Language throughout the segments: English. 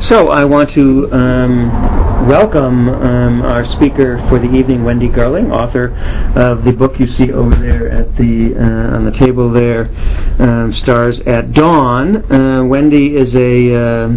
So I want to welcome our speaker for the evening, Wendy Garling, author of the book you see over there at the on the table there, Stars at Dawn. Wendy is a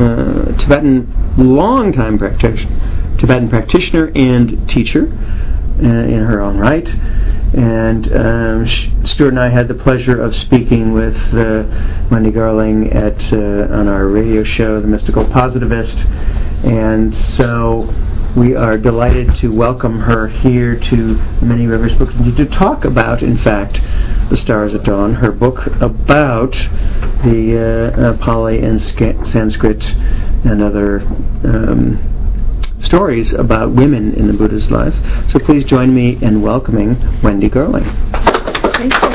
long-time Tibetan practitioner and teacher in her own right. And Stuart and I had the pleasure of speaking with Wendy Garling on our radio show, The Mystical Positivist, and so we are delighted to welcome her here to Many Rivers Books and to talk about, in fact, The Stars at Dawn, her book about the Pali and Sanskrit and other stories about women in the Buddha's life. So please join me in welcoming Wendy Garling. Thank you.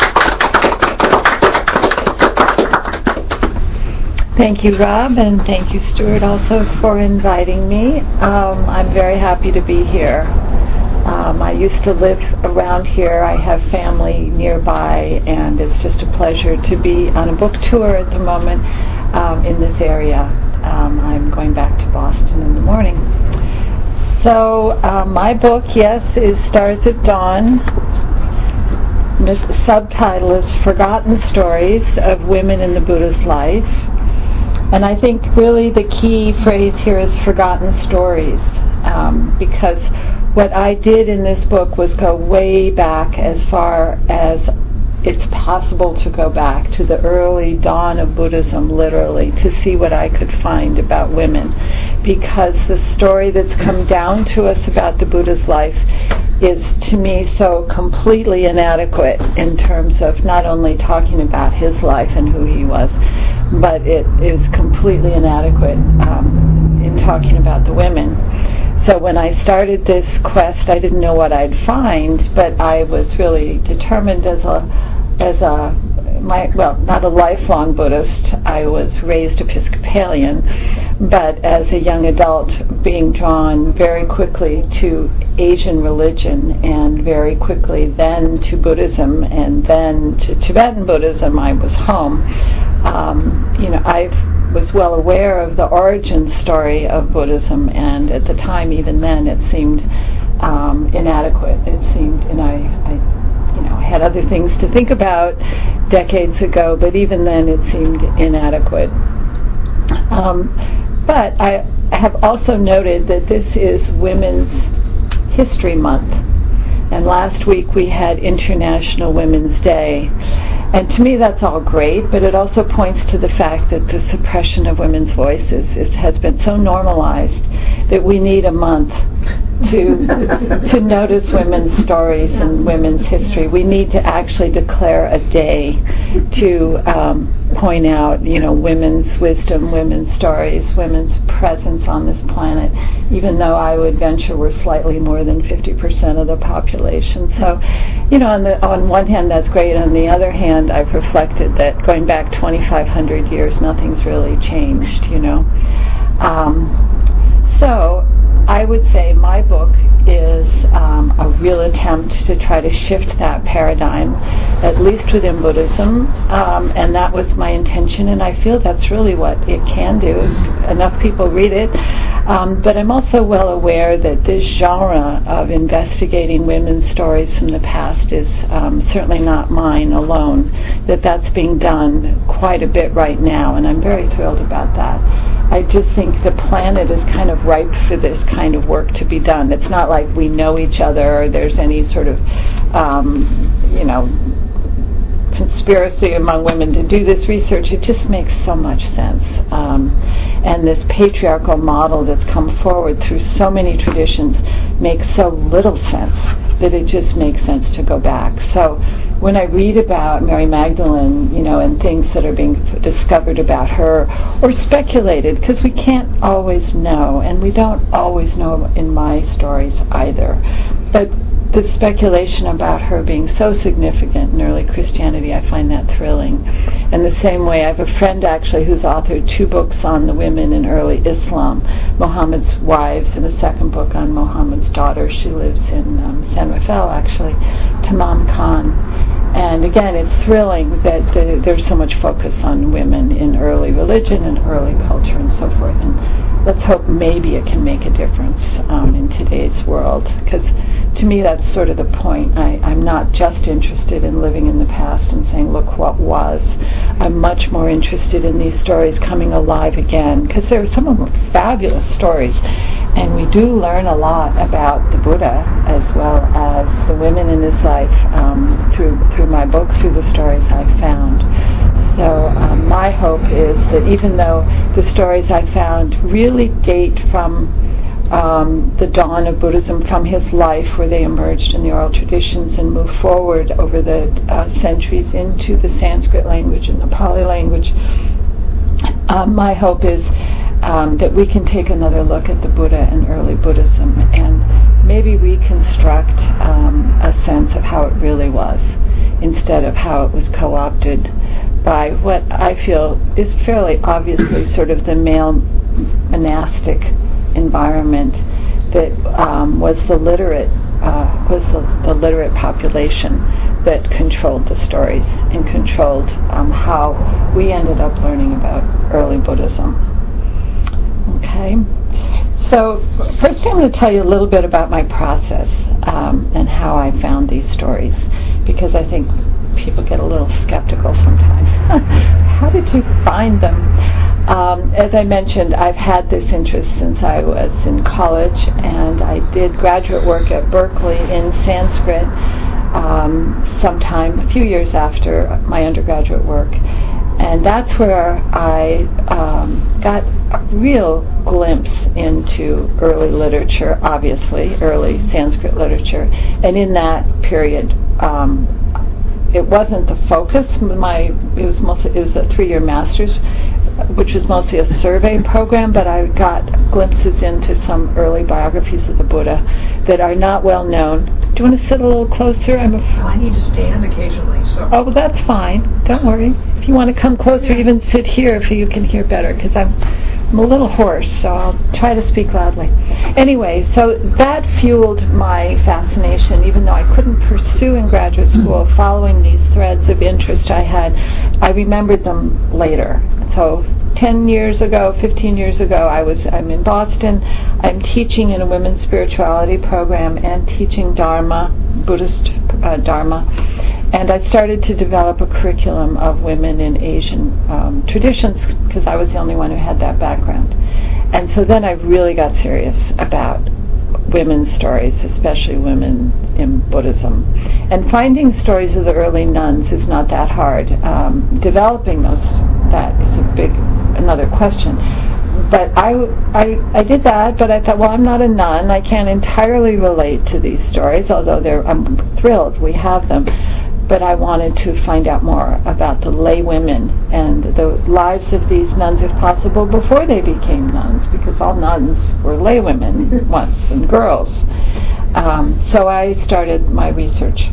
Thank you, Rob, and thank you, Stuart, also for inviting me. I'm very happy to be here. I used to live around here. I have family nearby, and it's just a pleasure to be on a book tour at the moment in this area. I'm going back to Boston in the morning. So my book, yes, is Stars at Dawn. The subtitle is Forgotten Stories of Women in the Buddha's Life. And I think really the key phrase here is forgotten stories, because what I did in this book was go way back, as far as it's possible to go back to the early dawn of Buddhism, literally, to see what I could find about women. Because the story that's come down to us about the Buddha's life is, to me, so completely inadequate in terms of not only talking about his life and who he was, but it is completely inadequate in talking about the women. So when I started this quest, I didn't know what I'd find, but I was really determined not a lifelong Buddhist. I was raised Episcopalian, but as a young adult, being drawn very quickly to Asian religion, and very quickly then to Buddhism, and then to Tibetan Buddhism. I was home. I was well aware of the origin story of Buddhism, and at the time, even then, it seemed inadequate. It seemed, and I had other things to think about decades ago, but even then it seemed inadequate. But I have also noted that this is Women's History Month, and last week we had International Women's Day. And to me that's all great, but it also points to the fact that the suppression of women's voices has been so normalized that we need a month to notice women's stories and women's history. We need to actually declare a day to point out, women's wisdom, women's stories, women's presence on this planet, even though I would venture we're slightly more than 50% of the population. So, on one hand that's great. On the other hand, I've reflected that going back 2,500 years, nothing's really changed, So I would say my book is a real attempt to try to shift that paradigm, at least within Buddhism, and that was my intention, and I feel that's really what it can do. Enough people read it, but I'm also well aware that this genre of investigating women's stories from the past is certainly not mine alone, that's being done quite a bit right now, and I'm very thrilled about that. I just think the planet is kind of ripe for this kind of work to be done. It's not like we know each other or there's any sort of, conspiracy among women to do this research. It just makes so much sense. And this patriarchal model that's come forward through so many traditions makes so little sense that it just makes sense to go back. So when I read about Mary Magdalene, and things that are being discovered about her, or speculated, because we can't always know, and we don't always know in my stories either, but the speculation about her being so significant in early Christianity, I find that thrilling. In the same way, I have a friend actually who's authored 2 books on the women in early Islam, Muhammad's wives, and a second book on Muhammad's daughter. She lives in San Rafael, actually, Tamam Khan. And again, it's thrilling that there's so much focus on women in early religion and early culture and so forth. And let's hope maybe it can make a difference in today's world, because to me that's sort of the point. I'm not just interested in living in the past and saying, look what was. I'm much more interested in these stories coming alive again, because some of them are fabulous stories, and we do learn a lot about the Buddha as well as the women in his life through my book, through the stories I've found. So my hope is that even though the stories I found really date from the dawn of Buddhism, from his life, where they emerged in the oral traditions and moved forward over the centuries into the Sanskrit language and the Pali language, my hope is that we can take another look at the Buddha and early Buddhism and maybe reconstruct a sense of how it really was, instead of how it was co-opted by what I feel is fairly obviously sort of the male monastic environment that was the literate population that controlled the stories and controlled how we ended up learning about early Buddhism. Okay, so first I'm going to tell you a little bit about my process and how I found these stories, because I think people get a little skeptical sometimes. How did you find them? As I mentioned, I've had this interest since I was in college, and I did graduate work at Berkeley in Sanskrit sometime a few years after my undergraduate work. And that's where I got a real glimpse into early literature, obviously, early Sanskrit literature. And in that period, it wasn't the focus. It was a 3-year master's, which was mostly a survey program, but I got glimpses into some early biographies of the Buddha that are not well known. Do you want to sit a little closer? I need to stand occasionally, so. Oh, well, that's fine. Don't worry. If you want to come closer, even sit here if you can hear better, because I'm a little hoarse, so I'll try to speak loudly. Anyway, so that fueled my fascination, even though I couldn't pursue in graduate school following these threads of interest I had. I remembered them later. So 10 years ago, 15 years ago, I'm in Boston. I'm teaching in a women's spirituality program and teaching Dharma, Buddhist Dharma. And I started to develop a curriculum of women in Asian traditions, because I was the only one who had that background. And so then I really got serious about women's stories, especially women in Buddhism. And finding stories of the early nuns is not that hard. Developing those, that is another question. But I did that, but I thought, well, I'm not a nun. I can't entirely relate to these stories, although I'm thrilled we have them. But I wanted to find out more about the lay women and the lives of these nuns, if possible, before they became nuns, because all nuns were lay women once, and girls. So I started my research.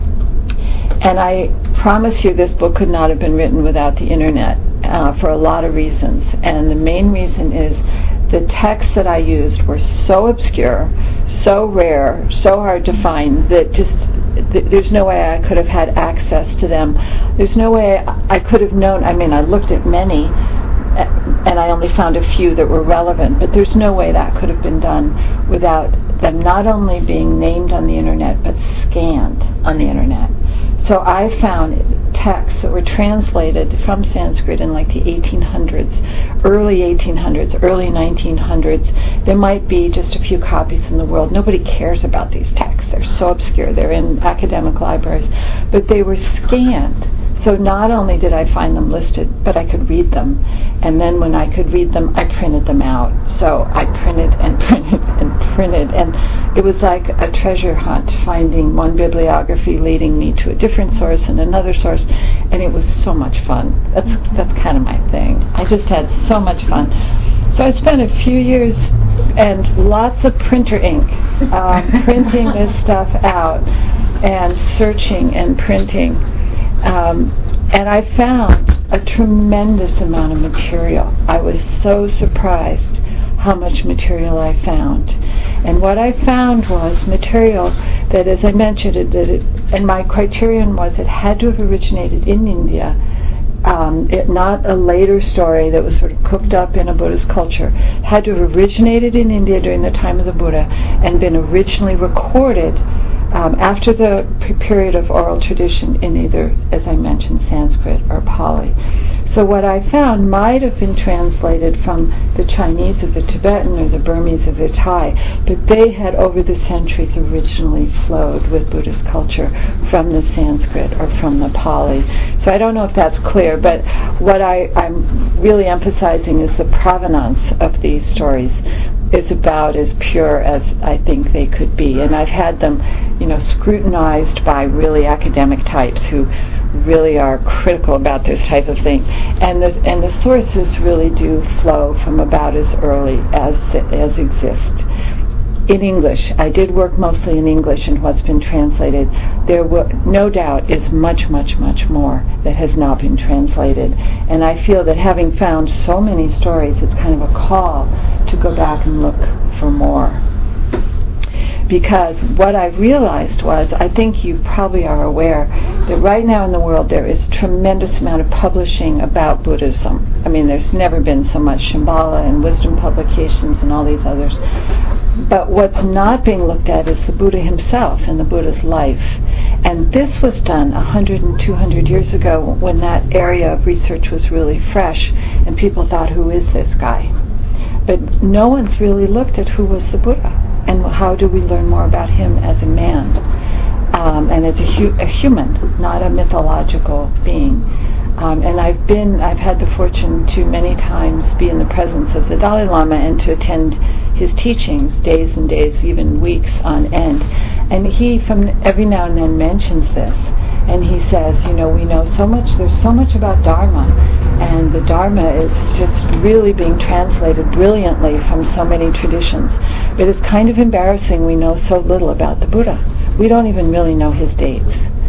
And I promise you this book could not have been written without the internet for a lot of reasons. And the main reason is the texts that I used were so obscure, so rare, so hard to find, that just there's no way I could have had access to them. There's no way I could have known. I mean, I looked at many, and I only found a few that were relevant, but there's no way that could have been done without them not only being named on the internet, but scanned on the internet. So I found texts that were translated from Sanskrit in like the 1800s, early 1800s, early 1900s. There might be just a few copies in the world. Nobody cares about these texts. They're so obscure. They're in academic libraries. But they were scanned. So not only did I find them listed, but I could read them. And then when I could read them, I printed them out. So I printed and printed and printed. And it was like a treasure hunt, finding one bibliography leading me to a different source and another source. And it was so much fun. That's kind of my thing. I just had so much fun. So I spent a few years and lots of printer ink printing this stuff out and searching and printing. And I found a tremendous amount of material. I was so surprised how much material I found. And what I found was material that, as I mentioned, and my criterion was it had to have originated in India, not a later story that was sort of cooked up in a Buddhist culture, had to have originated in India during the time of the Buddha and been originally recorded after the period of oral tradition in either, as I mentioned, Sanskrit or Pali. So what I found might have been translated from the Chinese or the Tibetan or the Burmese or the Thai, but they had over the centuries originally flowed with Buddhist culture from the Sanskrit or from the Pali. So I don't know if that's clear, but what I'm really emphasizing is the provenance of these stories is about as pure as I think they could be. And I've had them, scrutinized by really academic types who really are critical about this type of thing. And the sources really do flow from about as early as exist. In English, I did work mostly in English, and what's been translated, there no doubt is much, much, much more that has not been translated. And I feel that having found so many stories, it's kind of a call to go back and look for more. Because what I realized was, I think you probably are aware, that right now in the world there is tremendous amount of publishing about Buddhism. I mean, there's never been so much Shambhala and wisdom publications and all these others. But what's not being looked at is the Buddha himself and the Buddha's life. And this was done 100 and 200 years ago when that area of research was really fresh and people thought, who is this guy? But no one's really looked at who was the Buddha and how do we learn more about him as a man and as a human, not a mythological being. And I've had the fortune to many times be in the presence of the Dalai Lama and to attend his teachings days and days, even weeks on end. And he, from every now and then, mentions this. And he says, we know so much, there's so much about Dharma, and the Dharma is just really being translated brilliantly from so many traditions. But it's kind of embarrassing we know so little about the Buddha. We don't even really know his dates.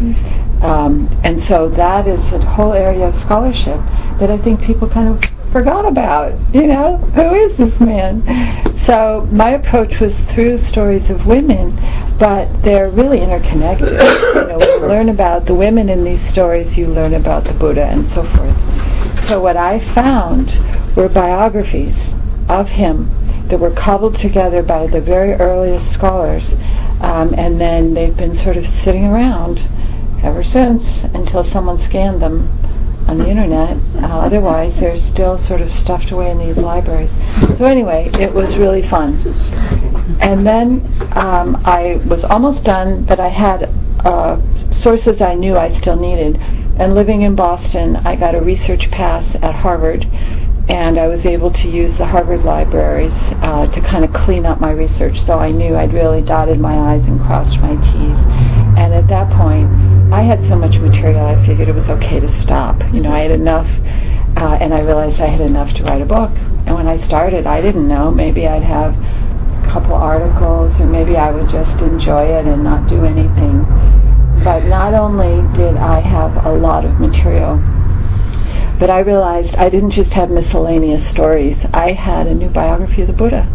And so that is a whole area of scholarship that I think people kind of forgot about. Who is this man? So my approach was through stories of women, but they're really interconnected. When you learn about the women in these stories, you learn about the Buddha and so forth. So what I found were biographies of him that were cobbled together by the very earliest scholars, and then they've been sort of sitting around ever since until someone scanned them on the internet. Otherwise, they're still sort of stuffed away in these libraries. So anyway, it was really fun. And then I was almost done, but I had sources I knew I still needed. And living in Boston, I got a research pass at Harvard, and I was able to use the Harvard libraries to kind of clean up my research. So I knew I'd really dotted my I's and crossed my T's. And at that point, I had so much material, I figured it was okay to stop. I had enough, and I realized I had enough to write a book. And when I started, I didn't know. Maybe I'd have a couple articles, or maybe I would just enjoy it and not do anything. But not only did I have a lot of material, but I realized I didn't just have miscellaneous stories. I had a new biography of the Buddha.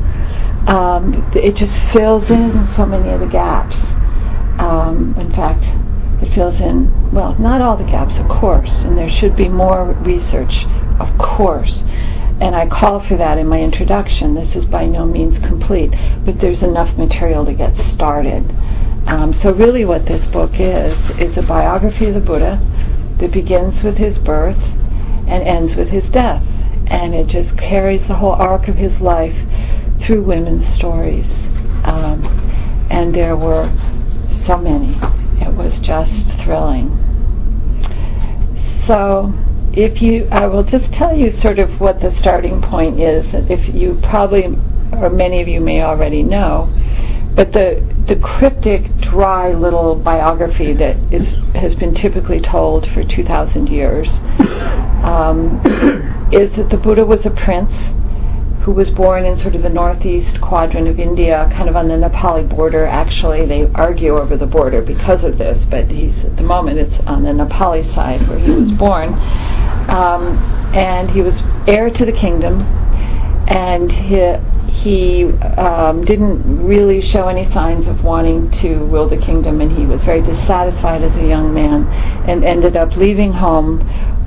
It just fills in so many of the gaps. In fact, it fills in, well, not all the gaps, of course, and there should be more research, of course. And I call for that in my introduction. This is by no means complete, but there's enough material to get started. So really what this book is a biography of the Buddha that begins with his birth and ends with his death. And it just carries the whole arc of his life through women's stories. And there were so many. It was just thrilling. So I will just tell you sort of what the starting point is. If you probably, or many of you may already know, but the cryptic, dry little biography that has been typically told for 2,000 years is that the Buddha was a prince who was born in sort of the northeast quadrant of India, kind of on the Nepali border. Actually, they argue over the border because of this, but at the moment it's on the Nepali side where he was born. And he was heir to the kingdom, and he didn't really show any signs of wanting to rule the kingdom, and he was very dissatisfied as a young man and ended up leaving home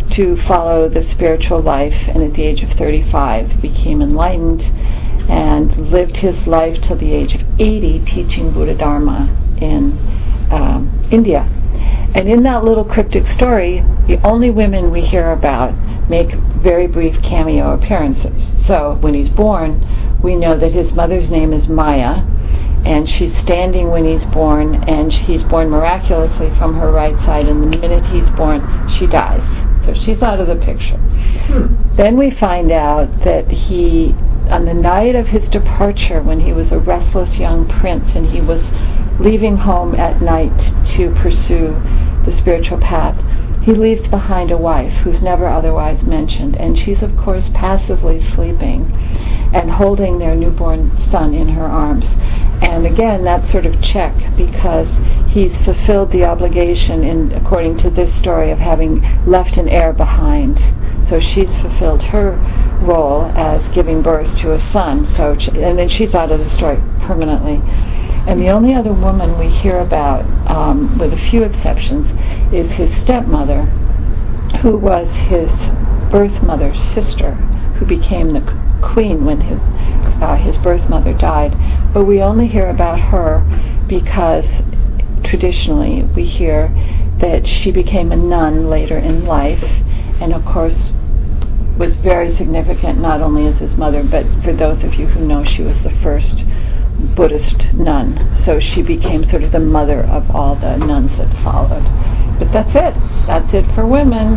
to follow the spiritual life, and at the age of 35 became enlightened and lived his life till the age of 80 teaching Buddha Dharma in India. And in that little cryptic story, the only women we hear about make very brief cameo appearances. So when he's born, we know that his mother's name is Maya, and she's standing when he's born, and he's born miraculously from her right side, and the minute he's born, she dies. So she's out of the picture. Then we find out that he, on the night of his departure, when he was a restless young prince and he was leaving home at night to pursue the spiritual path, he leaves behind a wife who's never otherwise mentioned, and she's of course passively sleeping and holding their newborn son in her arms. And again, that's sort of check, because he's fulfilled the obligation, according to this story, of having left an heir behind. So she's fulfilled her role as giving birth to a son. And then she's out of the story permanently. And the only other woman we hear about, with a few exceptions, is his stepmother, who was his birth mother's sister, who became the queen when his birth mother died. But we only hear about her because traditionally we hear that she became a nun later in life, and of course was very significant not only as his mother, but for those of you who know, she was the first Buddhist nun. So she became sort of the mother of all the nuns that followed. But that's it. That's it for women.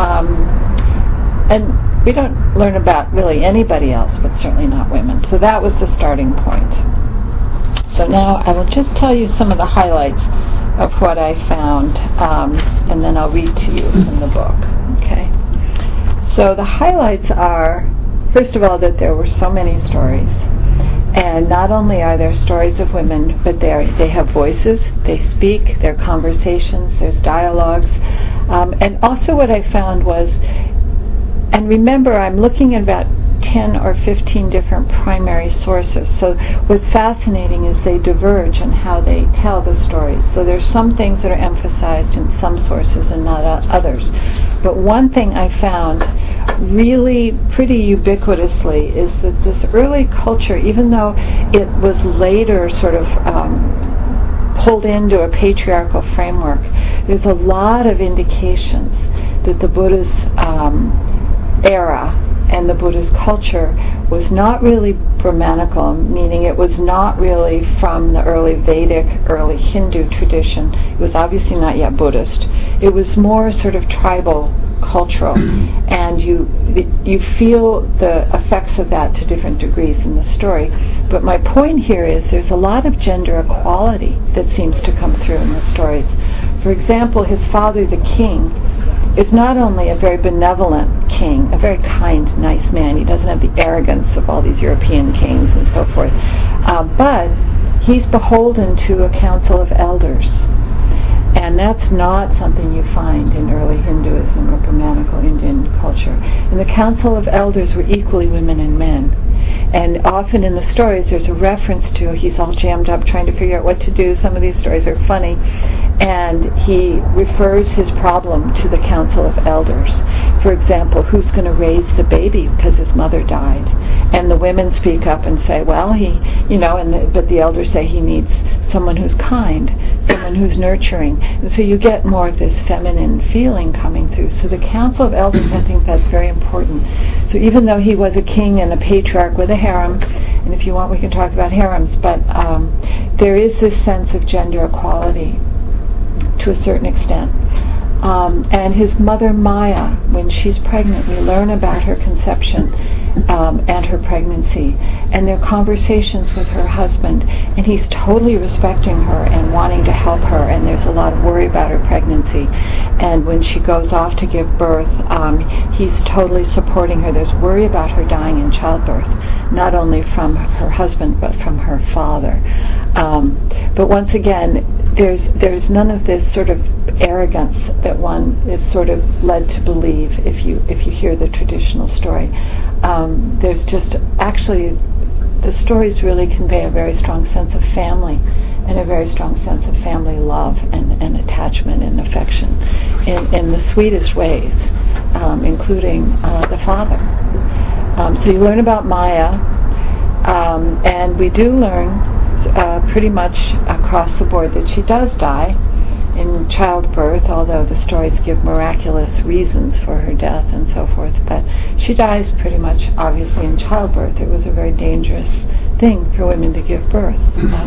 And we don't learn about really anybody else, but certainly not women. So that was the starting point. So now I will just tell you some of the highlights of what I found, and then I'll read to you from the book. Okay. So the highlights are, first of all, that there were so many stories. And not only are there stories of women, but they have voices, they speak, there are conversations, there's dialogues. And also what I found was, and remember, I'm looking at about 10 or 15 different primary sources. So what's fascinating is they diverge in how they tell the stories. So there's some things that are emphasized in some sources and not others. But one thing I found really pretty ubiquitously is that this early culture, even though it was later sort of pulled into a patriarchal framework, there's a lot of indications that the Buddha's era and the Buddha's culture was not really Brahmanical, meaning it was not really from the early Vedic, early Hindu tradition. It was obviously not yet Buddhist. It was more sort of tribal, cultural, and you feel the effects of that to different degrees in the story. But my point here is there's a lot of gender equality that seems to come through in the stories. For example, his father, the king, is not only a very benevolent king, a very kind, nice man. He doesn't have the arrogance of all these European kings and so forth. But he's beholden to a council of elders. And that's not something you find in early Hinduism or Brahmanical Indian culture. And the council of elders were equally women and men. And often in the stories there's a reference to, he's all jammed up trying to figure out what to do. Some of these stories are funny. And he refers his problem to the council of elders. For example, who's going to raise the baby because his mother died? And the women speak up and say, well, but the elders say he needs someone who's kind, someone who's nurturing. And so you get more of this feminine feeling coming through. So the council of elders, I think that's very important. So even though he was a king and a patriarch with a harem, and if you want we can talk about harems, but there is this sense of gender equality to a certain extent. And his mother Maya, when she's pregnant, we learn about her conception and her pregnancy, and their conversations with her husband, and he's totally respecting her and wanting to help her, and there's a lot of worry about her pregnancy. And when she goes off to give birth, he's totally supporting her. There's worry about her dying in childbirth, not only from her husband but from her father. But once again, there's none of this sort of arrogance that one is sort of led to believe if you hear the traditional story. There's just actually the stories really convey a very strong sense of family and a very strong sense of family love and attachment and affection in the sweetest ways. including the father. So you learn about Maya, and we do learn pretty much across the board that she does die in childbirth, although the stories give miraculous reasons for her death and so forth. But she dies pretty much, obviously, in childbirth. It was a very dangerous thing for women to give birth.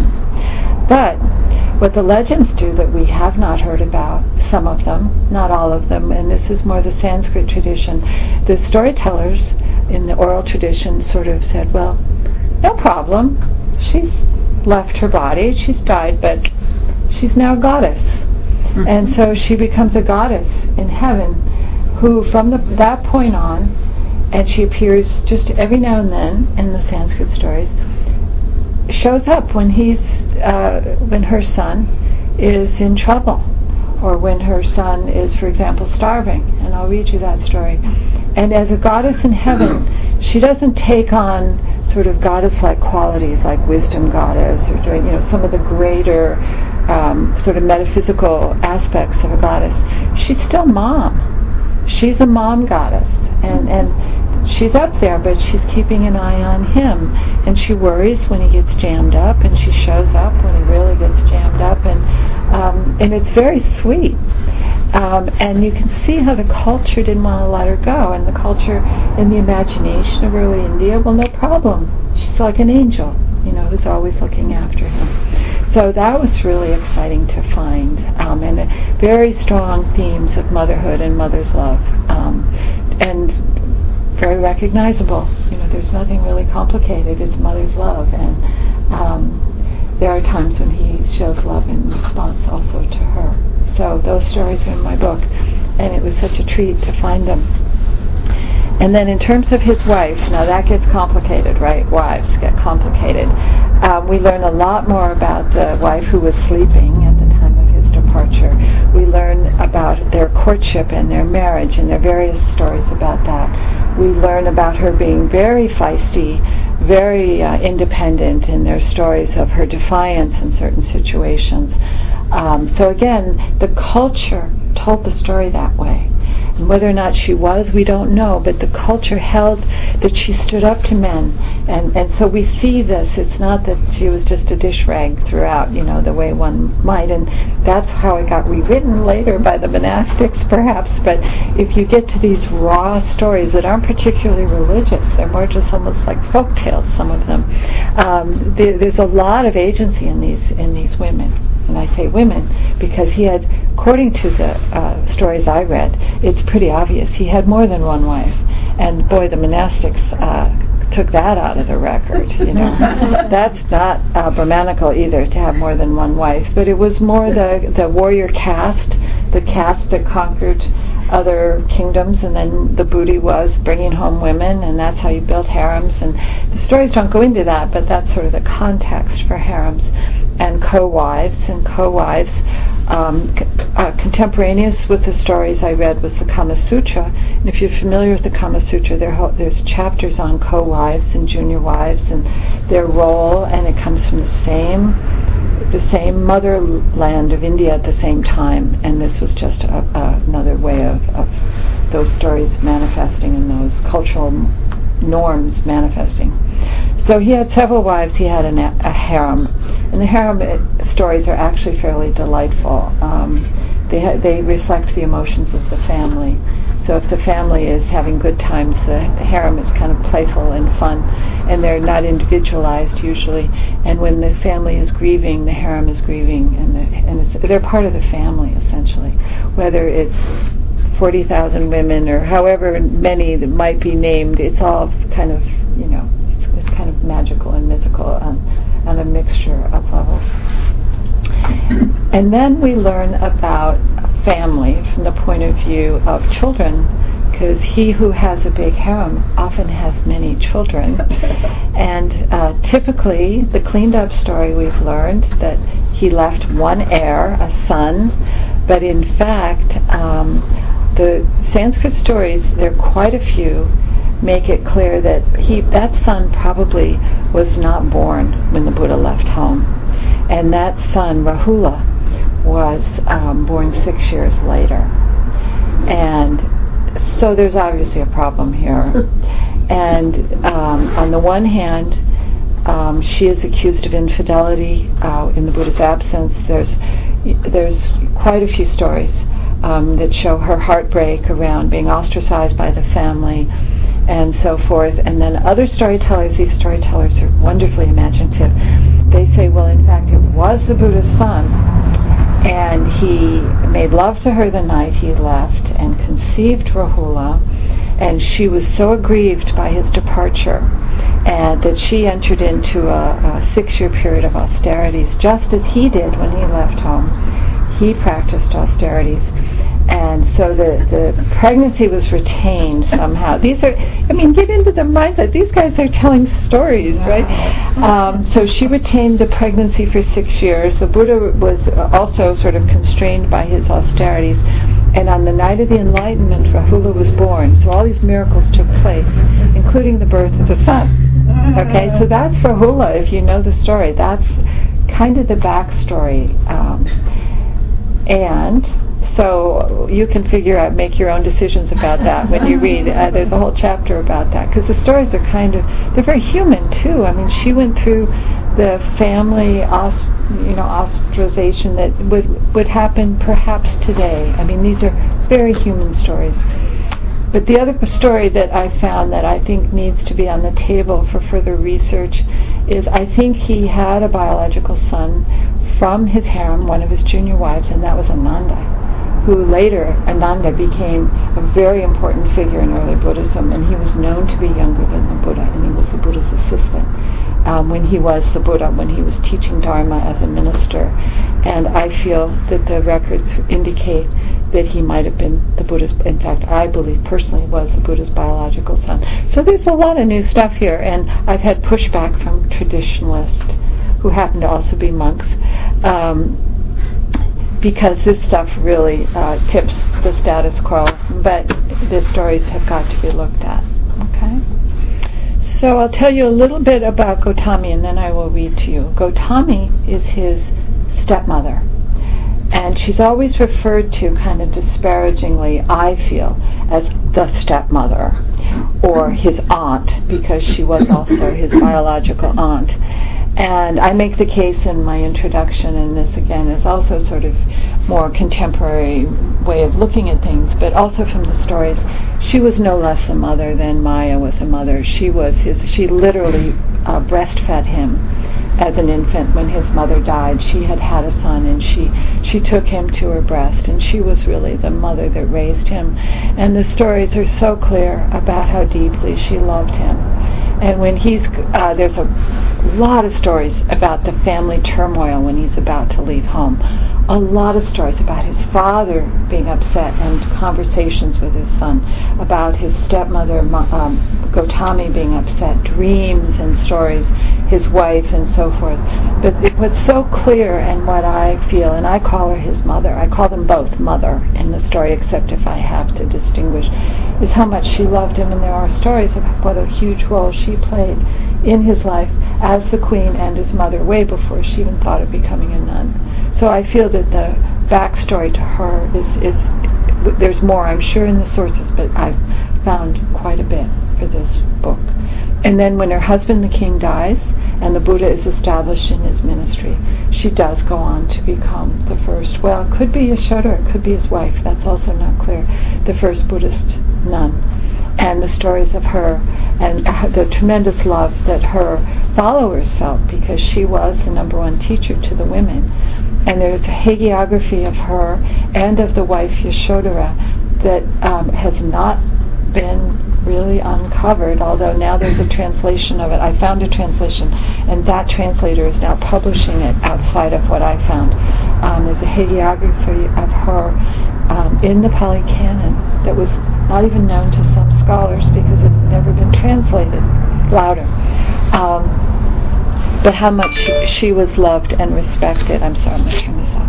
But what the legends do that we have not heard about, some of them, not all of them, and this is more the Sanskrit tradition, the storytellers in the oral tradition sort of said, well, no problem, she's left her body, she's died, but she's now a goddess. Mm-hmm. And so she becomes a goddess in heaven, who from that point on, and she appears just every now and then in the Sanskrit stories, shows up when when her son is in trouble, or when her son is, for example, starving. And I'll read you that story. And as a goddess in heaven, she doesn't take on sort of goddess-like qualities like wisdom goddess, or some of the greater sort of metaphysical aspects of a goddess. She's still mom. She's a mom goddess, and she's up there, but she's keeping an eye on him, and she worries when he gets jammed up, and she shows up when he really gets jammed up, and it's very sweet. And you can see how the culture didn't want to let her go, and the culture in the imagination of early India, well, no problem. She's like an angel, who's always looking after him. So that was really exciting to find, and very strong themes of motherhood and mother's love, and very recognizable. There's nothing really complicated. It's mother's love, and there are times when he shows love in response also to her. So those stories are in my book, and it was such a treat to find them. And then in terms of his wife, now that gets complicated, right? Wives get complicated. We learn a lot more about the wife who was sleeping at the time of his departure. We learn about their courtship and their marriage, and there are various stories about that. We learn about her being very feisty, very independent in their stories of her defiance in certain situations. So again, the culture told the story that way. And whether or not she was, we don't know, but the culture held that she stood up to men. And so we see this. It's not that she was just a dish rag throughout, the way one might. And that's how it got rewritten later by the monastics, perhaps. But if you get to these raw stories that aren't particularly religious, they're more just almost like folk tales, some of them, there's a lot of agency in these women. And I say women because he had, according to the stories I read, it's pretty obvious he had more than one wife. And boy, the monastics took that out of the record. That's not Brahmanical either, to have more than one wife. But it was more the warrior caste, the caste that conquered other kingdoms, and then the booty was bringing home women, and that's how you built harems. And the stories don't go into that, but that's sort of the context for harems and co-wives. And co-wives, contemporaneous with the stories I read was the Kama Sutra. And if you're familiar with the Kama Sutra, there's chapters on co-wives and junior wives and their role, and it comes from the same motherland of India at the same time, and this was just another way of those stories manifesting and those cultural norms manifesting. So he had several wives. He had a harem, and the harem stories are actually fairly delightful. They reflect the emotions of the family. So if the family is having good times, the harem is kind of playful and fun, and they're not individualized usually. And when the family is grieving, the harem is grieving, and they're part of the family essentially. Whether it's 40,000 women or however many that might be named, it's all kind of, it's kind of magical and mythical on a mixture of levels. And then we learn about family from the point of view of children, because he who has a big harem often has many children. And typically, the cleaned up story we've learned that he left one heir, a son, but in fact, the Sanskrit stories, there are quite a few, make it clear that that son probably was not born when the Buddha left home. And that son, Rahula, was born 6 years later. And So there's obviously a problem here. And on the one hand, she is accused of infidelity in the Buddha's absence. There's quite a few stories that show her heartbreak around being ostracized by the family and so forth. And then other storytellers, these storytellers are wonderfully imaginative. They say, well, in fact, it was the Buddha's son, and he made love to her the night he left and conceived Rahula, and she was so aggrieved by his departure and that she entered into a 6-year period of austerities, just as he did when he left home. He practiced austerities, and so the pregnancy was retained somehow. These are, get into the mindset. These guys are telling stories, right? So she retained the pregnancy for 6 years. The Buddha was also sort of constrained by his austerities, and on the night of the enlightenment, Rahula was born. So all these miracles took place, including the birth of the son. Okay, so that's Rahula, if you know the story. That's kind of the backstory. And so you can make your own decisions about that when you read. There's a whole chapter about that, because the stories are they're very human too. She went through the family ostracization that would happen perhaps today. These are very human stories. But the other story that I found that I think needs to be on the table for further research is, I think he had a biological son from his harem, one of his junior wives, and that was Ananda, who later, Ananda became a very important figure in early Buddhism, and he was known to be younger than the Buddha, and he was the Buddha's assistant when he was the Buddha, when he was teaching Dharma as a minister. And I feel that the records indicate that he might have been the Buddha's, in fact, I believe personally was the Buddha's biological son. So there's a lot of new stuff here, and I've had pushback from traditionalists who happen to also be monks, because this stuff really tips the status quo, but the stories have got to be looked at. Okay? So I'll tell you a little bit about Gotami, and then I will read to you. Gotami is his stepmother, and she's always referred to kind of disparagingly, I feel, as the stepmother, or his aunt, because she was also his biological aunt. And I make the case in my introduction, and this again is also sort of more contemporary way of looking at things, but also from the stories, she was no less a mother than Maya was a mother. She literally breastfed him as an infant when his mother died. She had a son, and she took him to her breast, and she was really the mother that raised him. And the stories are so clear about how deeply she loved him. And when there's a lot of stories about the family turmoil when he's about to leave home. A lot of stories about his father being upset and conversations with his son, about his stepmother Gotami being upset, dreams and stories, his wife and so forth. But what's so clear, and what I feel, and I call her his mother, I call them both mother in the story, except if I have to distinguish, is how much she loved him. And there are stories about what a huge role she played in his life as the queen and his mother, way before she even thought of becoming a nun. So I feel that the backstory to her is there's more, I'm sure, in the sources, but I've found quite a bit for this book. And then when her husband, the king, dies, and the Buddha is established in his ministry, she does go on to become the first, well, it could be Yashoda, it could be his wife, that's also not clear, the first Buddhist nun. And the stories of her, and the tremendous love that her followers felt, because she was the number one teacher to the women. And there's a hagiography of her and of the wife Yashodhara that has not been really uncovered, although now there's a translation of it. I found a translation, and that translator is now publishing it outside of what I found. There's a hagiography of her in the Pali Canon that was not even known to some scholars because it had never been translated. Louder. But how much she was loved and respected, I'm sorry, I'm going to turn this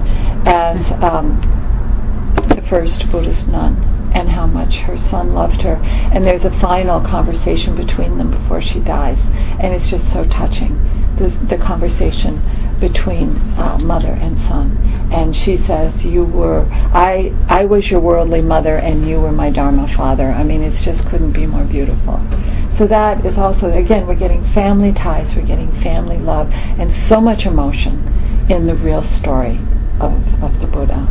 off, as the first Buddhist nun, and how much her son loved her. And there's a final conversation between them before she dies, and it's just so touching, the conversation between mother and son. And she says, I was your worldly mother and you were my Dharma father. I mean, it just couldn't be more beautiful. So that is also, again, we're getting family ties, we're getting family love, and so much emotion in the real story of the Buddha.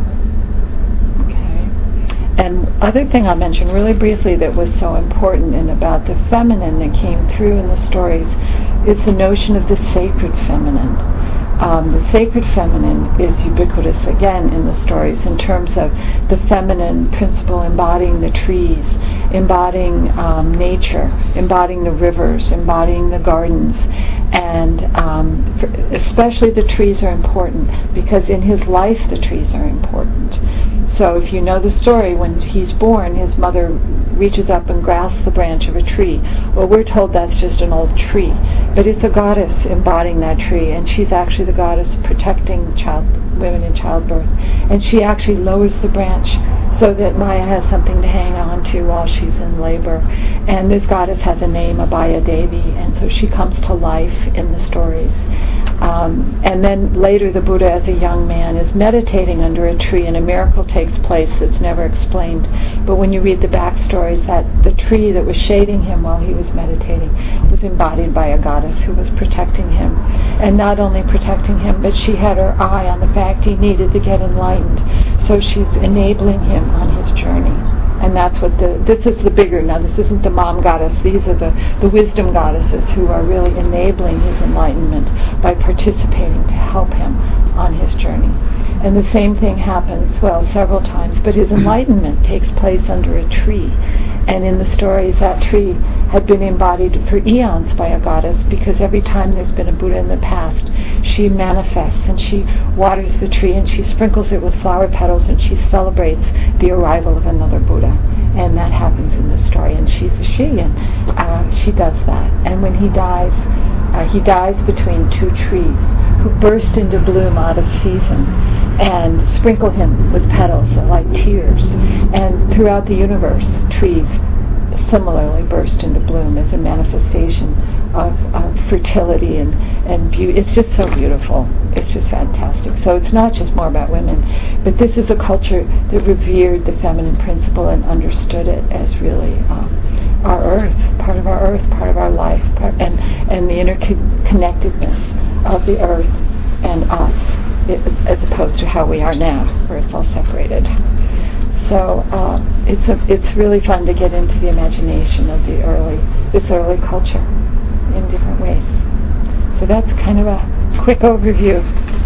And other thing I'll mention really briefly that was so important and about the feminine that came through in the stories is the notion of the sacred feminine. The sacred feminine is ubiquitous again in the stories in terms of the feminine principle embodying the trees, embodying nature, embodying the rivers, embodying the gardens. And especially the trees are important because in his life the trees are important. So if you know the story, when he's born, his mother reaches up and grasps the branch of a tree. Well, we're told that's just an old tree, but it's a goddess embodying that tree, and she's actually the goddess protecting women in childbirth. And she actually lowers the branch so that Maya has something to hang on to while she's in labor. And this goddess has a name, Abhaya Devi, and so she comes to life in the stories. And then later the Buddha as a young man is meditating under a tree and a miracle takes place that's never explained. But when you read the backstories, that the tree that was shading him while he was meditating was embodied by a goddess who was protecting him. And not only protecting him, but she had her eye on the fact he needed to get enlightened. So she's enabling him on his journey. And that's what this is the bigger, now this isn't the mom goddess, these are the wisdom goddesses who are really enabling his enlightenment by participating to help him on his journey. And the same thing happens, several times, but his enlightenment takes place under a tree. And in the stories, that tree had been embodied for eons by a goddess because every time there's been a Buddha in the past, she manifests and she waters the tree and she sprinkles it with flower petals and she celebrates the arrival of another Buddha. And that happens in the story. And she's a she, and she does that. And when he dies between two trees who burst into bloom out of season and sprinkle him with petals like tears. And throughout the universe, trees similarly burst into bloom as a manifestation of fertility and beauty. It's just so beautiful. It's just fantastic. So it's not just more about women, but this is a culture that revered the feminine principle and understood it as really our earth, part of our earth, part of our life, and the interconnectedness of the earth and us, as opposed to how we are now, where it's all separated. So it's really fun to get into the imagination of this early culture in different ways. So that's kind of a quick overview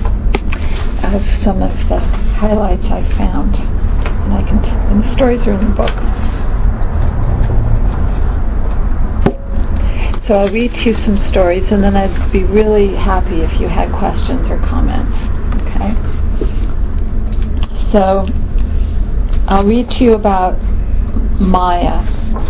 of some of the highlights I found, and the stories are in the book. So I'll read to you some stories, and then I'd be really happy if you had questions or comments. Okay? So I'll read to you about Maya.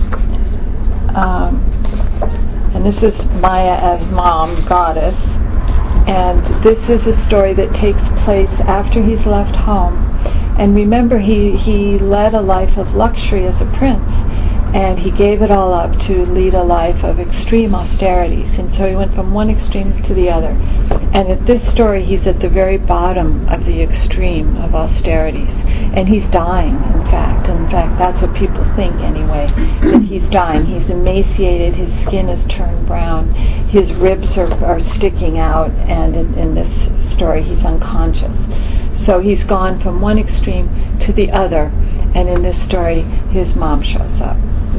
And this is Maya as mom, goddess. And this is a story that takes place after he's left home. And remember, he led a life of luxury as a prince. And he gave it all up to lead a life of extreme austerities. And so he went from one extreme to the other. And at this story, he's at the very bottom of the extreme of austerities. And he's dying, in fact. In fact, that's what people think anyway, that he's dying. He's emaciated, his skin is turned brown, his ribs are sticking out, and in this story, he's unconscious. So he's gone from one extreme to the other. And in this story, his mom shows up.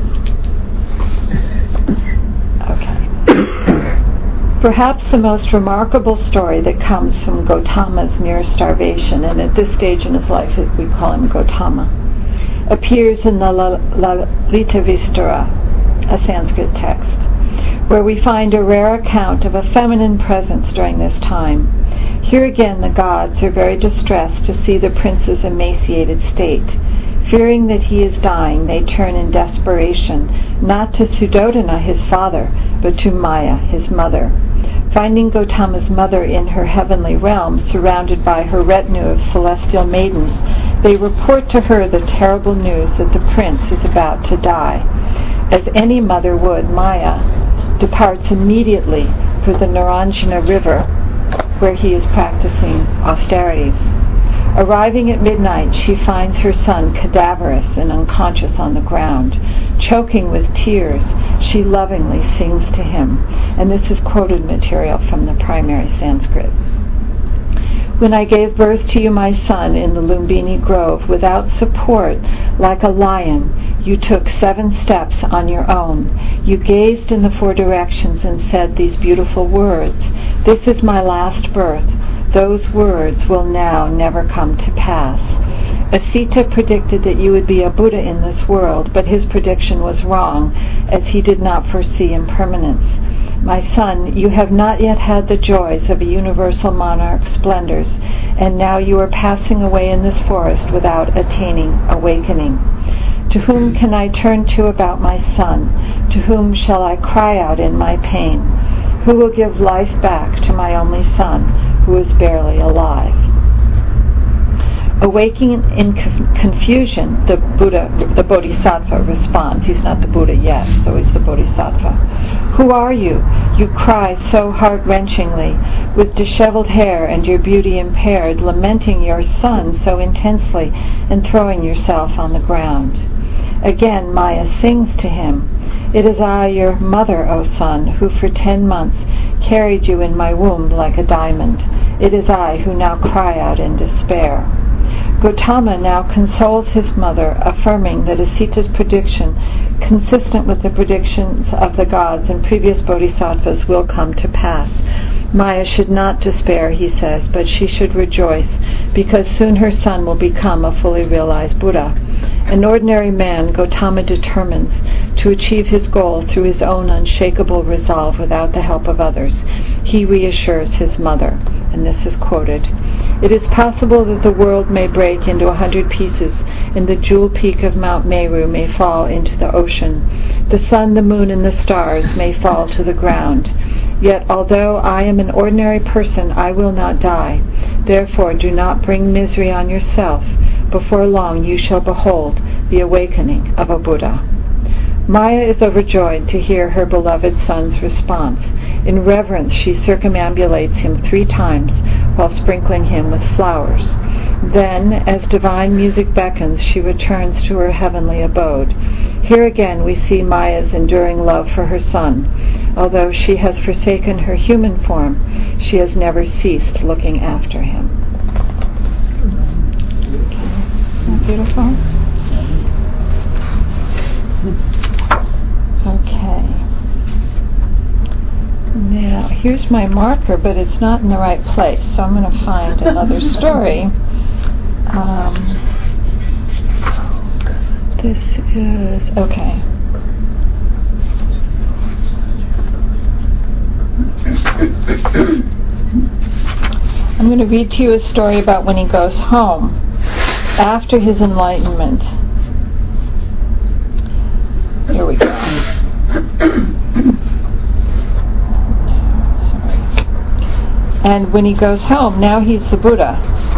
Okay. Perhaps the most remarkable story that comes from Gautama's near starvation, and at this stage in his life we call him Gautama, appears in the Lalitavistara, a Sanskrit text, where we find a rare account of a feminine presence during this time. Here again the gods are very distressed to see the prince's emaciated state. Fearing that he is dying, they turn in desperation, not to Suddhodana, his father, but to Maya, his mother. Finding Gautama's mother in her heavenly realm, surrounded by her retinue of celestial maidens, they report to her the terrible news that the prince is about to die. As any mother would, Maya departs immediately for the Naranjana river, where he is practicing austerities. Arriving at midnight, she finds her son cadaverous and unconscious on the ground. Choking with tears, she lovingly sings to him. And this is quoted material from the primary Sanskrit. When I gave birth to you, my son, in the Lumbini Grove, without support, like a lion, you took 7 steps on your own. You gazed in the 4 directions and said these beautiful words, "This is my last birth. Those words will now never come to pass." Asita predicted that you would be a Buddha in this world, but his prediction was wrong, as he did not foresee impermanence. My son, you have not yet had the joys of a universal monarch's splendors, and now you are passing away in this forest without attaining awakening. To whom can I turn to about my son? To whom shall I cry out in my pain? Who will give life back to my only son, who is barely alive? Awaking in confusion, the Bodhisattva responds. He's not the Buddha yet, so he's the Bodhisattva. Who are you? You cry so heart-wrenchingly, with disheveled hair and your beauty impaired, lamenting your son so intensely and throwing yourself on the ground. Again, Maya sings to him, "It is I, your mother, O son, who for 10 months carried you in my womb like a diamond. It is I who now cry out in despair." Gautama now consoles his mother, affirming that Asita's prediction, consistent with the predictions of the gods and previous bodhisattvas, will come to pass. Maya should not despair, he says, but she should rejoice, because soon her son will become a fully realized Buddha. An ordinary man, Gautama determines to achieve his goal through his own unshakable resolve without the help of others. He reassures his mother, and this is quoted, "It is possible that the world may break into 100 pieces, and the jewel peak of Mount Meru may fall into the ocean. The sun, the moon, and the stars may fall to the ground. Yet although I am an ordinary person, I will not die. Therefore do not bring misery on yourself. Before long you shall behold the awakening of a Buddha." Maya is overjoyed to hear her beloved son's response. In reverence, she circumambulates him 3 times while sprinkling him with flowers. Then, as divine music beckons, she returns to her heavenly abode. Here again we see Maya's enduring love for her son. Although she has forsaken her human form, she has never ceased looking after him. Isn't that beautiful? Okay. Now, here's my marker, but it's not in the right place, so I'm going to find another story. This is, okay. I'm going to read to you a story about when he goes home after his enlightenment. Here we go. Sorry. And when he goes home, now he's the Buddha.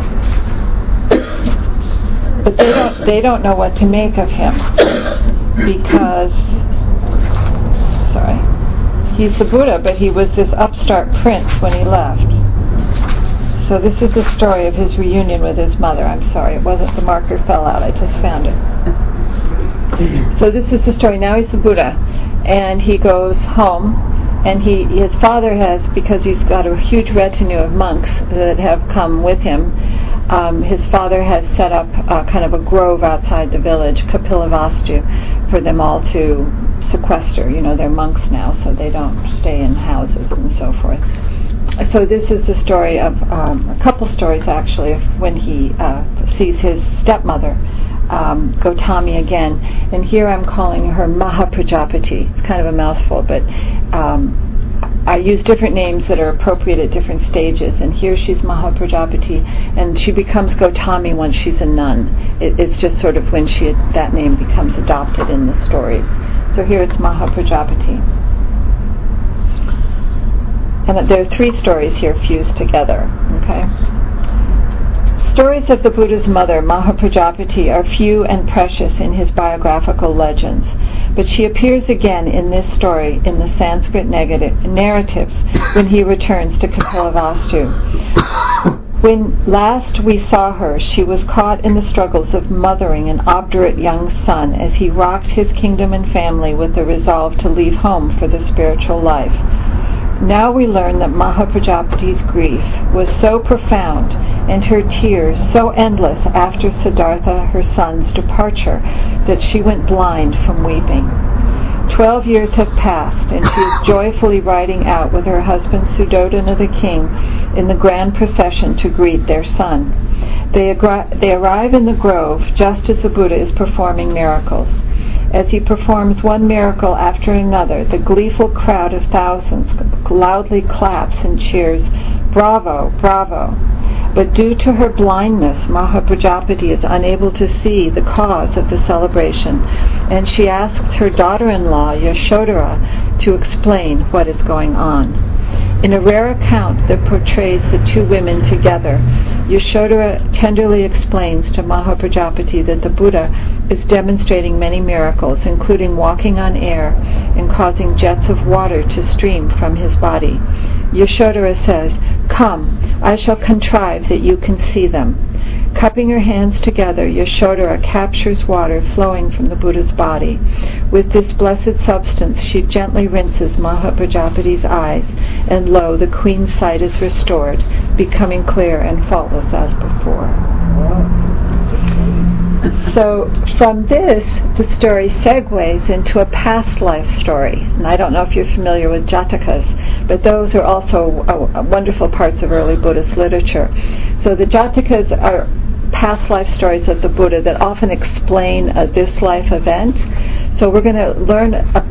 But they don't know what to make of him because, sorry, he's the Buddha, but he was this upstart prince when he left. So this is the story of his reunion with his mother. I'm sorry, it wasn't, the marker fell out, I just found it. So this is the story. Now he's the Buddha, and he goes home, and his father has, because he's got a huge retinue of monks that have come with him, his father has set up kind of a grove outside the village, Kapilavastu, for them all to sequester. You know, they're monks now, so they don't stay in houses and so forth. So this is the story of, a couple stories actually, of when he sees his stepmother, Gautami again, and here I'm calling her Mahaprajapati. It's kind of a mouthful, but I use different names that are appropriate at different stages, and here she's Mahaprajapati, and she becomes Gautami once she's a nun. It's just sort of when that name becomes adopted in the stories. So here it's Mahaprajapati. And there are 3 stories here fused together, okay? Stories of the Buddha's mother, Mahaprajapati, are few and precious in his biographical legends, but she appears again in this story in the Sanskrit narratives when he returns to Kapilavastu. When last we saw her, she was caught in the struggles of mothering an obdurate young son as he rocked his kingdom and family with the resolve to leave home for the spiritual life. Now we learn that Mahaprajapati's grief was so profound and her tears so endless after Siddhartha, her son's departure, that she went blind from weeping. 12 years have passed, and she is joyfully riding out with her husband Suddhodana the king in the grand procession to greet their son. They arrive in the grove just as the Buddha is performing miracles. As he performs one miracle after another, the gleeful crowd of thousands loudly claps and cheers, "Bravo, bravo!" But due to her blindness, Mahaprajapati is unable to see the cause of the celebration, and she asks her daughter-in-law, Yashodhara, to explain what is going on. In a rare account that portrays the two women together, Yashodhara tenderly explains to Mahaprajapati that the Buddha is demonstrating many miracles, including walking on air and causing jets of water to stream from his body. Yashodhara says, "Come, I shall contrive that you can see them." Cupping her hands together, Yashodhara captures water flowing from the Buddha's body. With this blessed substance, she gently rinses Mahaprajapati's eyes, and lo, the queen's sight is restored, becoming clear and faultless as before. So from this, the story segues into a past life story. And I don't know if you're familiar with Jatakas, but those are also wonderful parts of early Buddhist literature. So the Jatakas are past life stories of the Buddha that often explain this life event. So we're going to learn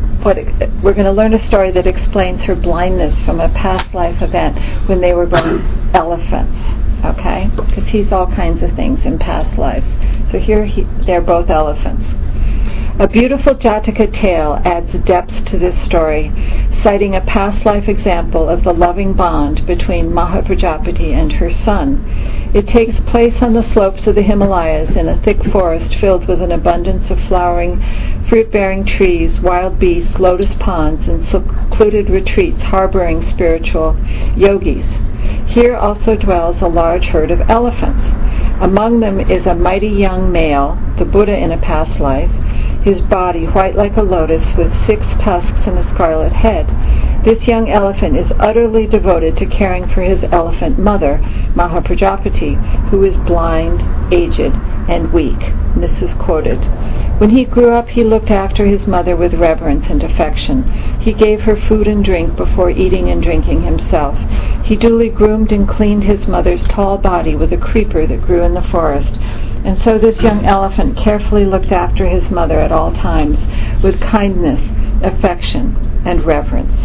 a story that explains her blindness from a past life event when they were both elephants. Okay? Because he's all kinds of things in past lives. So here they're both elephants. A beautiful Jataka tale adds depth to this story, citing a past life example of the loving bond between Mahaprajapati and her son. It takes place on the slopes of the Himalayas in a thick forest filled with an abundance of flowering, fruit-bearing trees, wild beasts, lotus ponds, and secluded retreats harboring spiritual yogis. Here also dwells a large herd of elephants. Among them is a mighty young male, the Buddha in a past life, his body white like a lotus with 6 tusks and a scarlet head. This young elephant is utterly devoted to caring for his elephant mother, Mahaprajapati, who is blind, aged, and weak. And this is quoted. When he grew up, he looked after his mother with reverence and affection. He gave her food and drink before eating and drinking himself. He duly groomed and cleaned his mother's tall body with a creeper that grew in the forest. And so this young elephant carefully looked after his mother at all times with kindness, affection, and reverence.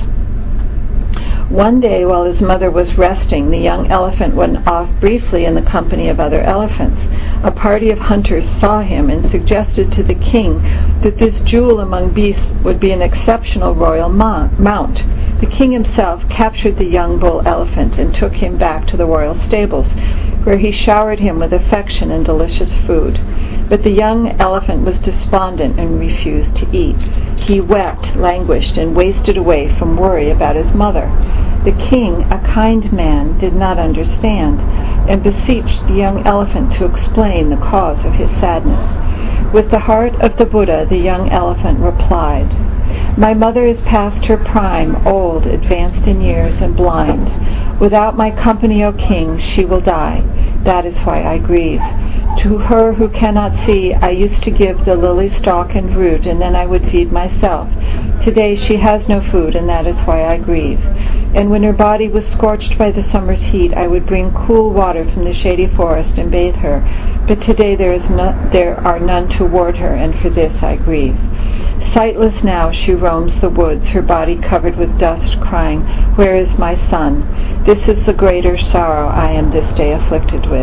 One day, while his mother was resting, the young elephant went off briefly in the company of other elephants. A party of hunters saw him and suggested to the king that this jewel among beasts would be an exceptional royal mount. The king himself captured the young bull elephant and took him back to the royal stables, where he showered him with affection and delicious food. But the young elephant was despondent and refused to eat. He wept, languished, and wasted away from worry about his mother. The king, a kind man, did not understand, and beseeched the young elephant to explain the cause of his sadness. With the heart of the Buddha, the young elephant replied, "My mother is past her prime, old, advanced in years, and blind. Without my company, O king, she will die. That is why I grieve. To her who cannot see, I used to give the lily stalk and root, and then I would feed myself. Today she has no food, and that is why I grieve. And when her body was scorched by the summer's heat, I would bring cool water from the shady forest and bathe her. But today there are none to ward her, and for this I grieve. Sightless now she roams the woods, her body covered with dust, crying, 'Where is my son?' This is the greater sorrow I am this day afflicted with."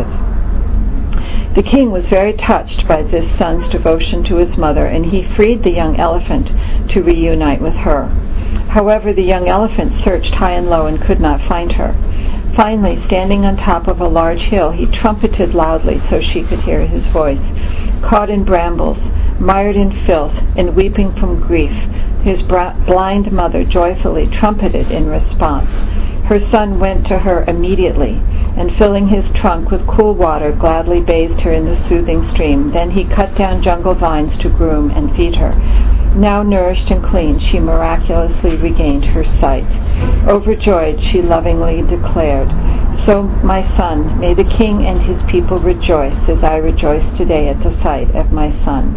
The king was very touched by this son's devotion to his mother, and he freed the young elephant to reunite with her. However, the young elephant searched high and low and could not find her. Finally, standing on top of a large hill, he trumpeted loudly so she could hear his voice. Caught in brambles, mired in filth and weeping from grief, his blind mother joyfully trumpeted in response. Her son went to her immediately, and filling his trunk with cool water, gladly bathed her in the soothing stream. Then he cut down jungle vines to groom and feed her. Now nourished and clean, she miraculously regained her sight. Overjoyed, she lovingly declared, "So, my son, may the king and his people rejoice as I rejoice today at the sight of my son."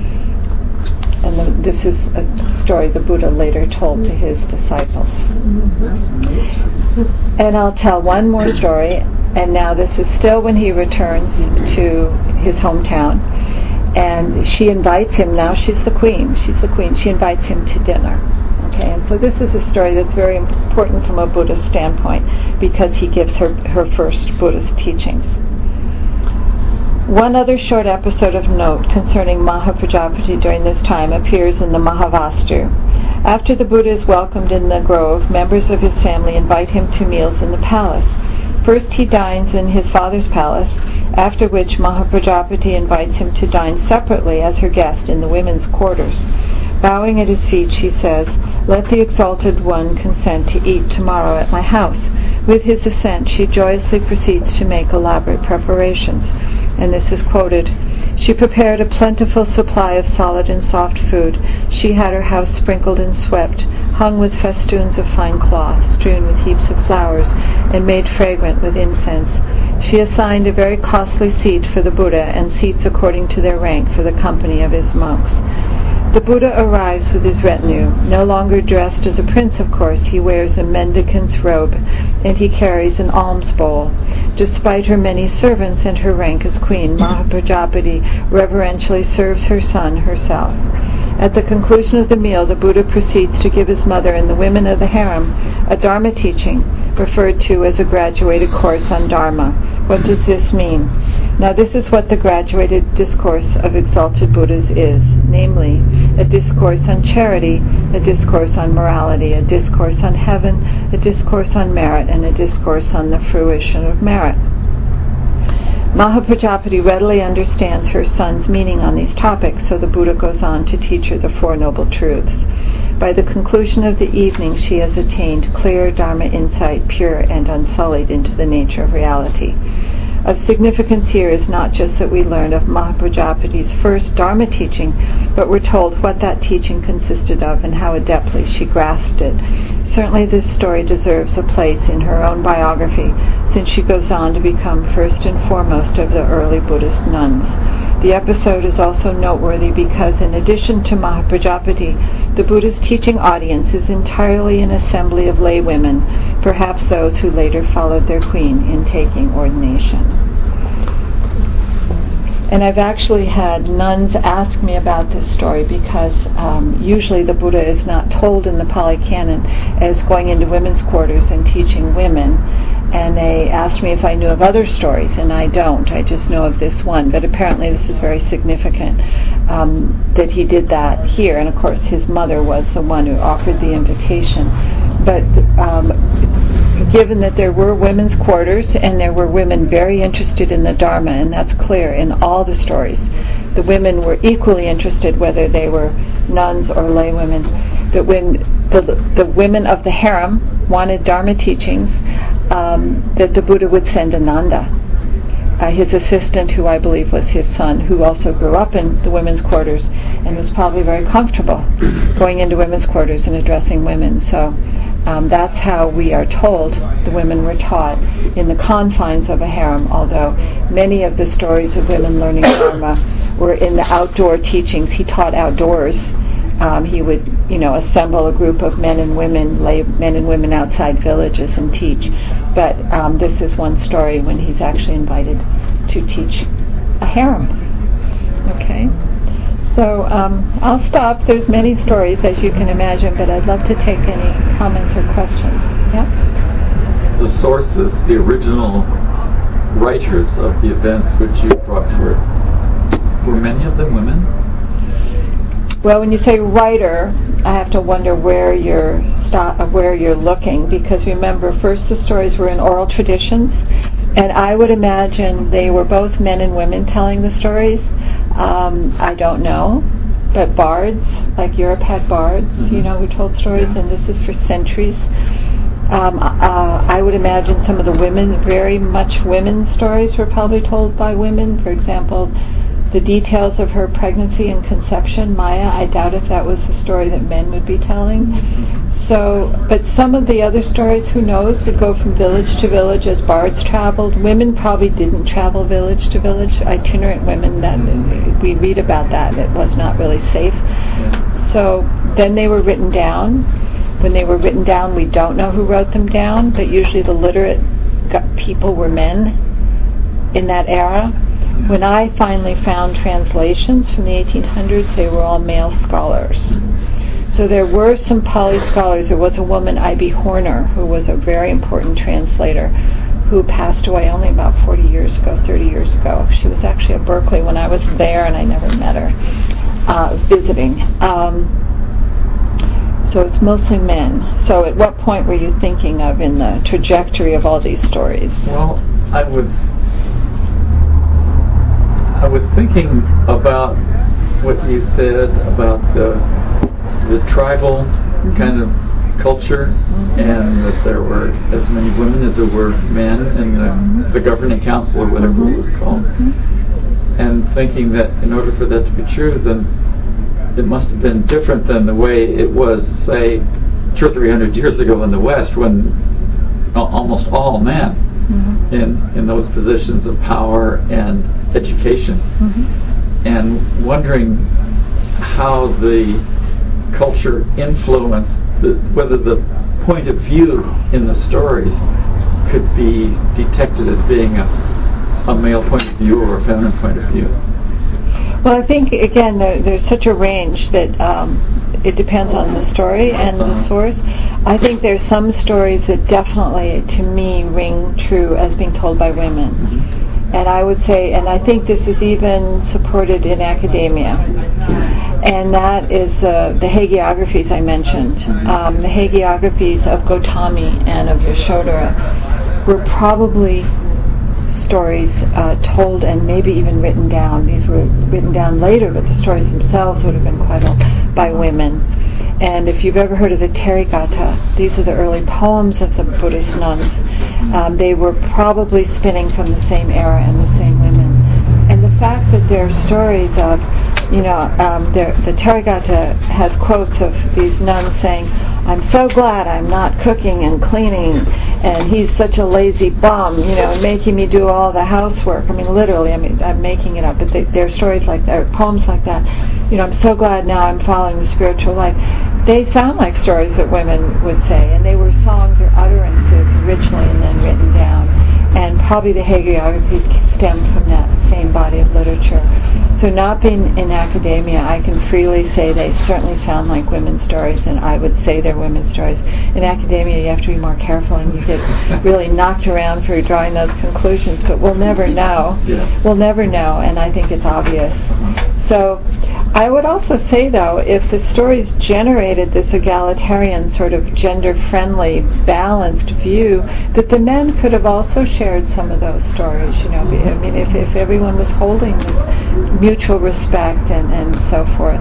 And this is a story the Buddha later told to his disciples. And I'll tell one more story, and now this is still when he returns to his hometown. And she invites him, now she's the queen, she invites him to dinner. Okay, and so this is a story that's very important from a Buddhist standpoint, because he gives her first Buddhist teachings. One other short episode of note concerning Mahaprajapati during this time appears in the Mahavastu. After the Buddha is welcomed in the grove, members of his family invite him to meals in the palace. First he dines in his father's palace, after which Mahaprajapati invites him to dine separately as her guest in the women's quarters. Bowing at his feet, she says, "Let the Exalted One consent to eat tomorrow at my house." With his assent, she joyously proceeds to make elaborate preparations. And this is quoted, "She prepared a plentiful supply of solid and soft food. She had her house sprinkled and swept, hung with festoons of fine cloth, strewn with heaps of flowers, and made fragrant with incense. She assigned a very costly seat for the Buddha, and seats according to their rank for the company of his monks. The Buddha arrives with his retinue. No longer dressed as a prince, of course, he wears a mendicant's robe, and he carries an alms bowl. Despite her many servants and her rank as queen, Mahaprajapati reverentially serves her son herself. At the conclusion of the meal, the Buddha proceeds to give his mother and the women of the harem a Dharma teaching, referred to as a graduated course on Dharma. What does this mean? Now this is what the graduated discourse of exalted Buddhas is, namely, a discourse on charity, a discourse on morality, a discourse on heaven, a discourse on merit, and a discourse on the fruition of merit. Mahaprajapati readily understands her son's meaning on these topics, so the Buddha goes on to teach her the Four Noble Truths. By the conclusion of the evening, she has attained clear Dharma insight, pure and unsullied into the nature of reality. Of significance here is not just that we learn of Mahaprajapati's first Dharma teaching, but we're told what that teaching consisted of and how adeptly she grasped it. Certainly this story deserves a place in her own biography, since she goes on to become first and foremost of the early Buddhist nuns. The episode is also noteworthy because in addition to Mahaprajapati, the Buddha's teaching audience is entirely an assembly of lay women, perhaps those who later followed their queen in taking ordination. And I've actually had nuns ask me about this story because usually the Buddha is not told in the Pali Canon as going into women's quarters and teaching women. And they asked me if I knew of other stories, and I don't. I just know of this one. But apparently this is very significant that he did that here. And of course his mother was the one who offered the invitation. But given that there were women's quarters and there were women very interested in the Dharma, and that's clear in all the stories, the women were equally interested whether they were nuns or lay women, that when the women of the harem wanted Dharma teachings, that the Buddha would send Ananda, his assistant, who I believe was his son, who also grew up in the women's quarters and was probably very comfortable going into women's quarters and addressing women. So that's how we are told the women were taught in the confines of a harem, although many of the stories of women learning Dharma were in the outdoor teachings. He taught outdoors. He would, assemble a group of men and women, lay men and women outside villages and teach. But this is one story when he's actually invited to teach a harem. Okay? So I'll stop. There's many stories, as you can imagine, but I'd love to take any comments or questions. Yeah? The sources, the original writers of the events which you brought to her, were many of them women? Well, when you say writer, I have to wonder where you're looking, because remember, first the stories were in oral traditions, and I would imagine they were both men and women telling the stories. I don't know. But bards, like Europe had bards, who told stories, and this is for centuries. I would imagine some of the women, very much women's stories were probably told by women. For example, the details of her pregnancy and conception, Maya, I doubt if that was the story that men would be telling. So, but some of the other stories, who knows, would go from village to village as bards traveled. Women probably didn't travel village to village. Itinerant women, that we read about that. It was not really safe. So then they were written down. When they were written down, we don't know who wrote them down, but usually the literate people were men in that era. When I finally found translations from the 1800s, they were all male scholars. So there were some Pali scholars. There was a woman, I.B. Horner, who was a very important translator, who passed away only about 30 years ago. She was actually at Berkeley when I was there, and I never met her, visiting. So it's mostly men. So at what point were you thinking of in the trajectory of all these stories? Well, I was thinking about what you said about the tribal kind of culture, and that there were as many women as there were men in the governing council or whatever it was called, and thinking that in order for that to be true, then it must have been different than the way it was, say, 200 or 300 years ago in the West, when almost all men in those positions of power and education, and wondering how the culture influenced whether the point of view in the stories could be detected as being a male point of view or a feminine point of view. Well, I think, again, there's such a range that it depends on the story and the source. I think there's some stories that definitely, to me, ring true as being told by women. And I would say, and I think this is even supported in academia, and that is the hagiographies I mentioned. The hagiographies of Gautami and of Yashodhara were probably stories told and maybe even written down. These were written down later, but the stories themselves would have been quite old, by women. And if you've ever heard of the Therigatha, these are the early poems of the Buddhist nuns. They were probably spinning from the same era and the same women. And the fact that there are stories of, the Therigatha has quotes of these nuns saying, "I'm so glad I'm not cooking and cleaning, and he's such a lazy bum, making me do all the housework." I mean, literally, I'm making it up, but there are stories like that, or poems like that. "I'm so glad now I'm following the spiritual life." They sound like stories that women would say, and they were songs or utterances originally and then written down. And probably the hagiographies stemmed from that same body of literature. So not being in academia, I can freely say they certainly sound like women's stories, and I would say they're women's stories. In academia, you have to be more careful, and you get really knocked around for drawing those conclusions, but we'll never know. We'll never know, and I think it's obvious. So I would also say, though, if the stories generated this egalitarian, sort of gender-friendly, balanced view, that the men could have also shared some of those stories. I mean, if everyone was holding this mutual respect and so forth,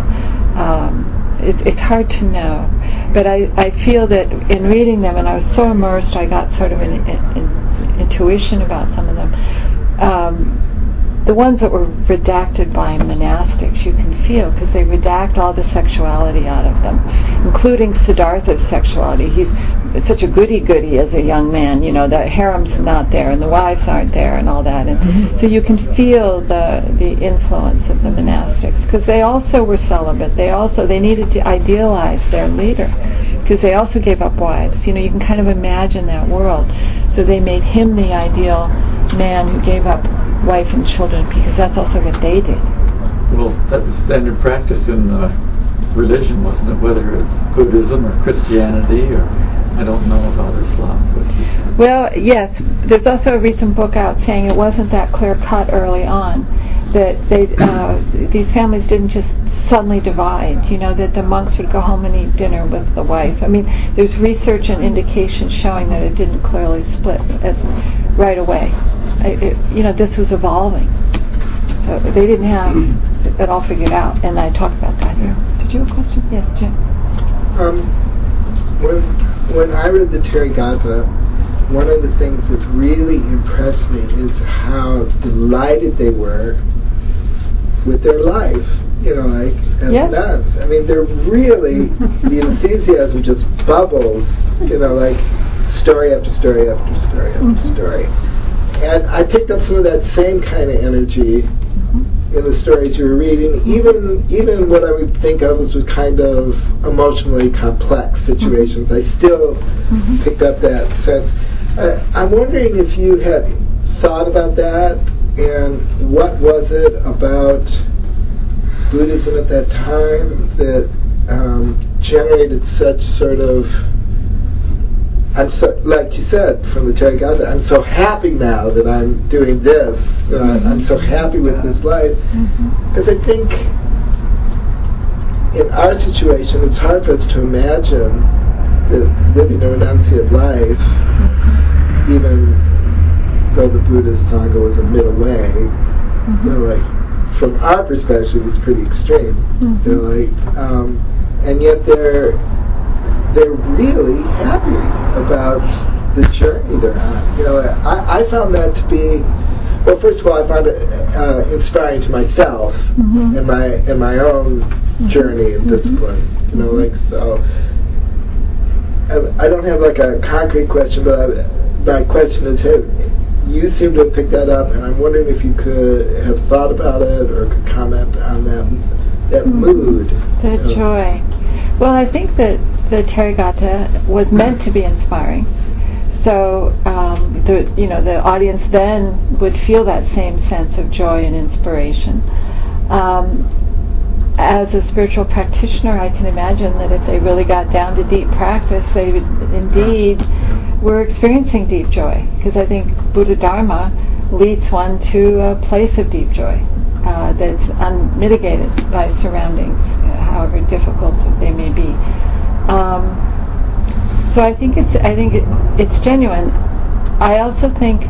it's hard to know. But I feel that in reading them, and I was so immersed, I got sort of an intuition about some of them. The ones that were redacted by monastics, you can feel, because they redact all the sexuality out of them, including Siddhartha's sexuality. He's such a goody-goody as a young man, the harem's not there, and the wives aren't there, and all that. And so you can feel the influence of the monastics, because they also were celibate. They needed to idealize their leader, because they also gave up wives. You can kind of imagine that world. So they made him the ideal man who gave up wife and children, because that's also what they did. Well, that was standard practice in religion, wasn't it? Whether it's Buddhism or Christianity, or I don't know about Islam. Well, yes. There's also a recent book out saying it wasn't that clear cut early on, that these families didn't just suddenly divide. That the monks would go home and eat dinner with the wife. I mean, there's research and indications showing that it didn't clearly split as right away. This was evolving. So they didn't have it all figured out, and I talk about that here. Did you have a question? Yes, Jim. When I read the Therigatha, one of the things that really impressed me is how delighted they were with their life, as nuns. I mean, they're really, the enthusiasm just bubbles, story after story after story after story. And I picked up some of that same kind of energy in the stories you were reading, even what I would think of as was kind of emotionally complex situations. I still picked up that sense. I'm wondering if you had thought about that, and what was it about Buddhism at that time that generated such sort of, like you said from the Therigatha, I'm so happy now that I'm doing this. I'm so happy with this life. Because I think in our situation, it's hard for us to imagine that living a renunciate life, even though the Buddhist Sangha was a middle way, from our perspective, it's pretty extreme. And yet they're really happy about the journey they're on. I found that to be, well, first of all, I found it inspiring to myself in my own journey of discipline. So I don't have a concrete question, but my question is, you seem to have picked that up, and I'm wondering if you could have thought about it or could comment on that mood. The joy. Well, I think that the Therigatha was meant to be inspiring. So the audience then would feel that same sense of joy and inspiration. As a spiritual practitioner, I can imagine that if they really got down to deep practice, they would indeed were experiencing deep joy. Because I think Buddha Dharma leads one to a place of deep joy that's unmitigated by surroundings, however difficult they may be. So I think it's genuine. I also think,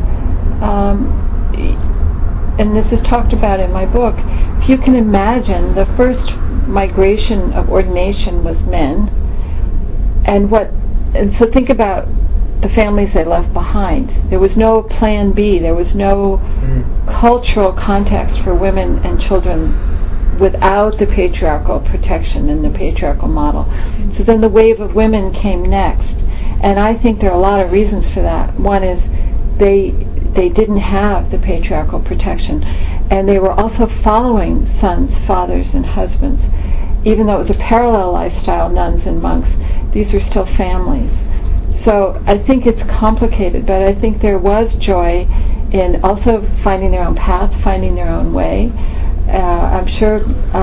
and this is talked about in my book, if you can imagine, the first migration of ordination was men, and so think about the families they left behind. There was no plan B. There was no cultural context for women and children without the patriarchal protection and the patriarchal model. So then the wave of women came next, and I think there are a lot of reasons for that. One is they didn't have the patriarchal protection, and they were also following sons, fathers, and husbands. Even though it was a parallel lifestyle, nuns and monks, these were still families. So I think it's complicated, but I think there was joy in also finding their own path, finding their own way. I'm sure,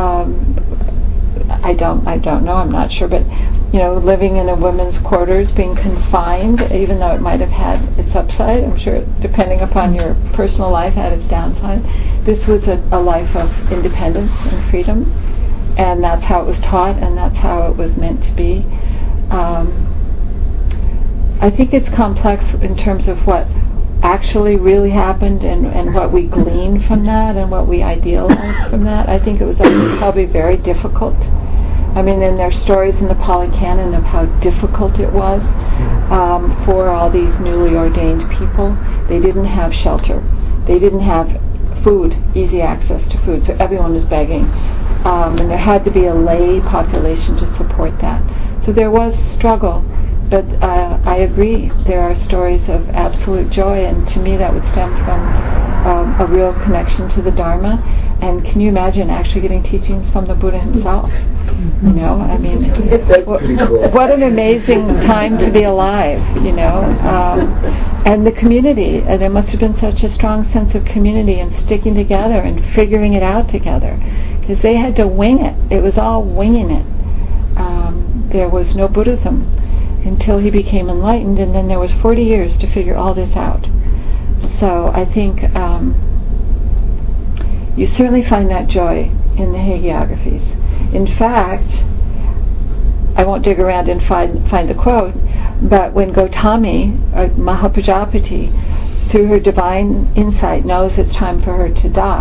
I don't know, I'm not sure, but living in a women's quarters, being confined, even though it might have had its upside, I'm sure, depending upon your personal life, had its downside. This was a life of independence and freedom, and that's how it was taught, and that's how it was meant to be. I think it's complex in terms of what actually really happened and what we glean from that and what we idealize from that. I think it was probably very difficult. I mean, and there are stories in the Pali Canon of how difficult it was for all these newly ordained people. They didn't have shelter. They didn't have food, easy access to food, so everyone was begging. And there had to be a lay population to support that. So there was struggle. But I agree, there are stories of absolute joy, and to me that would stem from a real connection to the Dharma. And can you imagine actually getting teachings from the Buddha himself? I mean, what an amazing time to be alive, and the community. There must have been such a strong sense of community and sticking together and figuring it out together, because they had to wing it. It was all winging it. There was no Buddhism until he became enlightened, and then there was 40 years to figure all this out. So I think you certainly find that joy in the hagiographies. In fact, I won't dig around and find the quote, but when Gautami, Mahaprajapati, through her divine insight, knows it's time for her to die,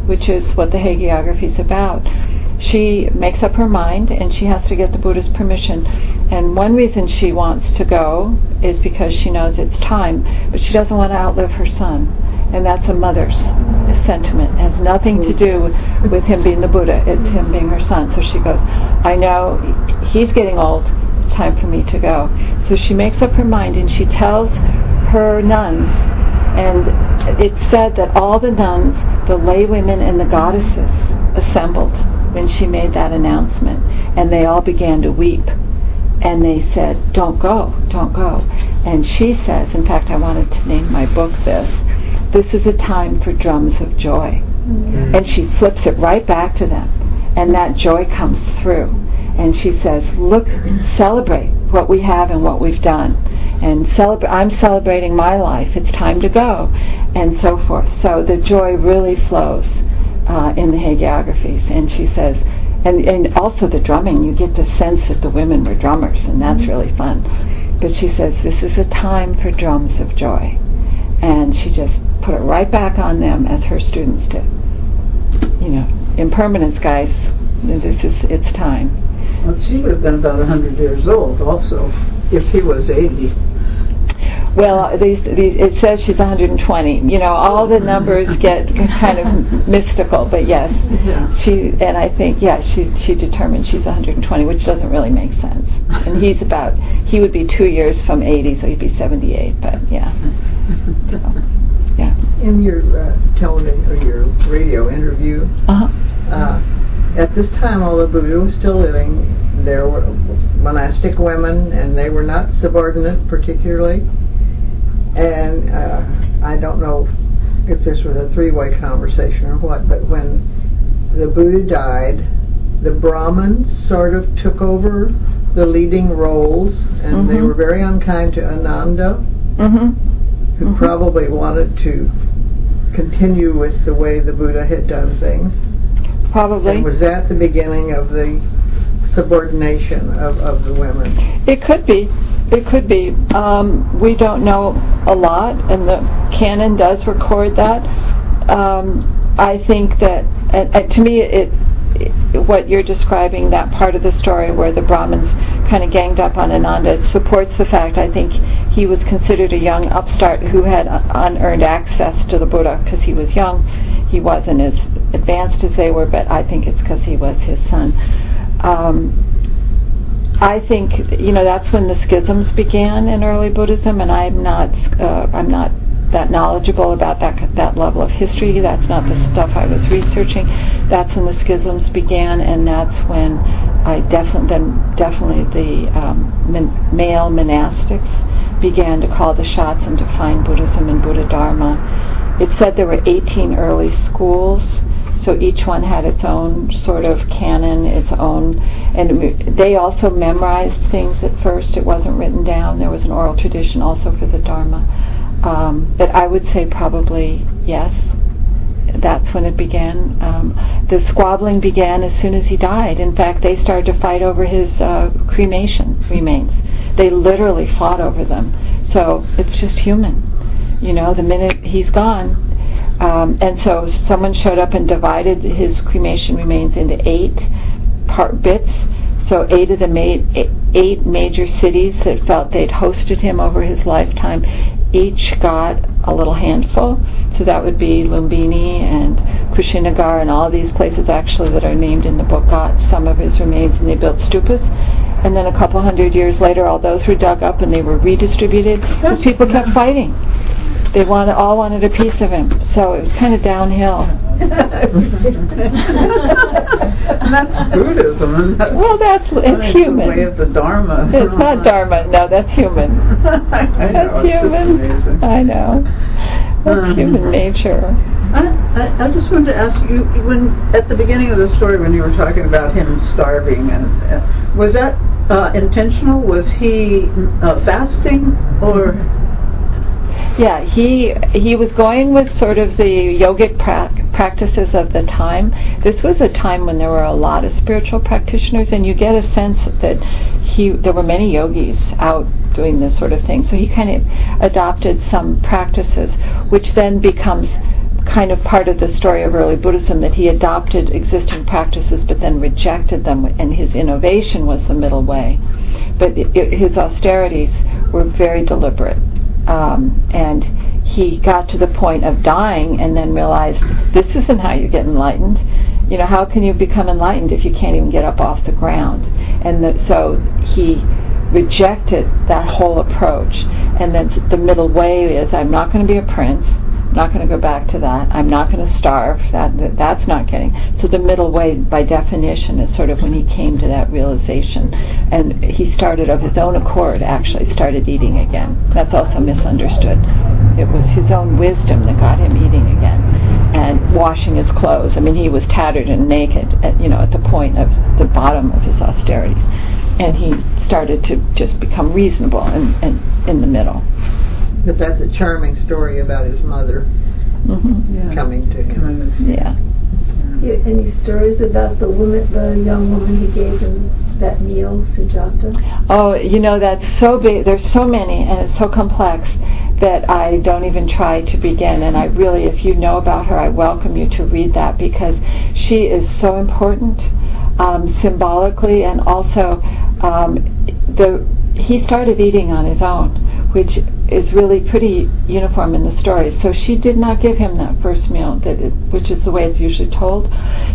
which is what the hagiography is about. She makes up her mind, and she has to get the Buddha's permission. And one reason she wants to go is because she knows it's time, but she doesn't want to outlive her son. And that's a mother's sentiment. It has nothing to do with him being the Buddha. It's him being her son. So she goes, I know he's getting old. It's time for me to go. So she makes up her mind, and she tells her nuns, and it's said that all the nuns, the lay women and the goddesses assembled when she made that announcement, and they all began to weep, and they said, don't go, don't go. And she says, in fact, I wanted to name my book this is a time for drums of joy. Mm-hmm. And she flips it right back to them, and that joy comes through, and she says, look, celebrate what we have and what we've done, and I'm celebrating my life, it's time to go, and so forth. So the joy really flows in the hagiographies. And she says, and also the drumming, you get the sense that the women were drummers, and that's really fun. But she says, this is a time for drums of joy. And she just put it right back on them, as her students did. You know, impermanence, guys, it's time. Well, she would have been about 100 years old also, if he was 80. Well, it says she's 120. You know, all the numbers get kind of mystical, but yes, yeah. She determined she's 120, which doesn't really make sense. And he would be 2 years from 80, so he'd be 78. But yeah, so, yeah. In your television or your radio interview, at this time, although Buddha was still living, there were monastic women, and they were not subordinate particularly. And I don't know if this was a three-way conversation or what, but when the Buddha died, the Brahmins sort of took over the leading roles, and they were very unkind to Ananda, who probably wanted to continue with the way the Buddha had done things. Probably. And was that the beginning of the subordination of the women? It could be. It could be. We don't know a lot, and the canon does record that. I think that, to me, what you're describing, that part of the story where the Brahmins kind of ganged up on Ananda, supports the fact, I think, he was considered a young upstart who had unearned access to the Buddha because he was young. He wasn't as advanced as they were, but I think it's because he was his son. I think, that's when the schisms began in early Buddhism, and I'm not that knowledgeable about that level of history. That's not the stuff I was researching. That's when the schisms began, and that's when definitely the male monastics began to call the shots and define Buddhism and Buddha Dharma. It said there were 18 early schools, so each one had its own sort of canon, its own, and they also memorized things at first. It wasn't written down. There was an oral tradition also for the Dharma. But I would say probably yes. That's when it began. The squabbling began as soon as he died. In fact, they started to fight over his cremation remains. They literally fought over them. So it's just human. The minute he's gone. And so someone showed up and divided his cremation remains into 8 bits. So 8 of the 8 major cities that felt they'd hosted him over his lifetime, each got a little handful. So that would be Lumbini and Kushinagar and all these places actually that are named in the book got some of his remains, and they built stupas. And then a couple hundred years later, all those were dug up and they were redistributed because people kept fighting. They all wanted a piece of him, so it was kind of downhill. That's Buddhism. Well, it's human. The way of the Dharma. It's not Dharma. No, that's human. That's human. I know. That's human nature. I just wanted to ask you, when at the beginning of the story, when you were talking about him starving, was that intentional? Was he fasting or? Yeah, he was going with sort of the yogic practices of the time. This was a time when there were a lot of spiritual practitioners, and you get a sense that there were many yogis out doing this sort of thing. So he kind of adopted some practices, which then becomes kind of part of the story of early Buddhism, that he adopted existing practices but then rejected them, and his innovation was the middle way. But his austerities were very deliberate. And he got to the point of dying and then realized, this isn't how you get enlightened. You know, how can you become enlightened if you can't even get up off the ground? And so he rejected that whole approach. And then the middle way is, I'm not going to be a prince. I'm not going to go back to that. I'm not going to starve. That's not getting. So the middle way, by definition, is sort of when he came to that realization. And he started of his own accord, actually, started eating again. That's also misunderstood. It was his own wisdom that got him eating again. And washing his clothes. I mean, he was tattered and naked at the point of the bottom of his austerities. And he started to just become reasonable and in the middle. But that's a charming story about his mother coming to him. Yeah. Any stories about the young woman who gave him that meal, Sujata? Oh, that's so big. There's so many, and it's so complex that I don't even try to begin. And I really, if you know about her, I welcome you to read that, because she is so important symbolically, and also he started eating on his own, which is really pretty uniform in the story. So she did not give him that first meal, which is the way it's usually told.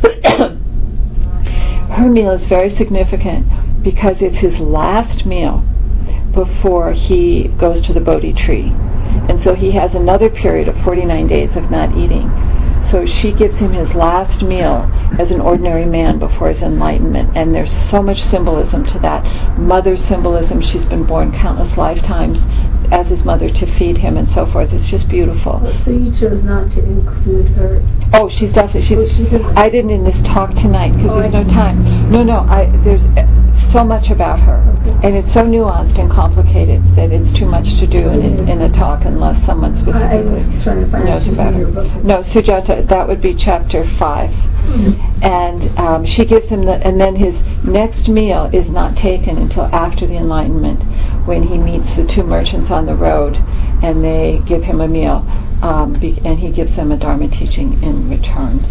Her meal is very significant because it's his last meal before he goes to the Bodhi tree. And so he has another period of 49 days of not eating. So she gives him his last meal as an ordinary man before his enlightenment. And there's so much symbolism to that. Mother symbolism, she's been born countless lifetimes as his mother to feed him and so forth. It's just beautiful. So you chose not to include her? Oh, she's definitely. I didn't in this talk tonight because there's no time. No. There's so much about her, and it's so nuanced and complicated that it's too much to do in a talk unless someone specifically knows about her. No, Sujata, that would be chapter 5. And she gives him and then his next meal is not taken until after the enlightenment, when he meets the two merchants on the road, and they give him a meal, and he gives them a Dharma teaching in return.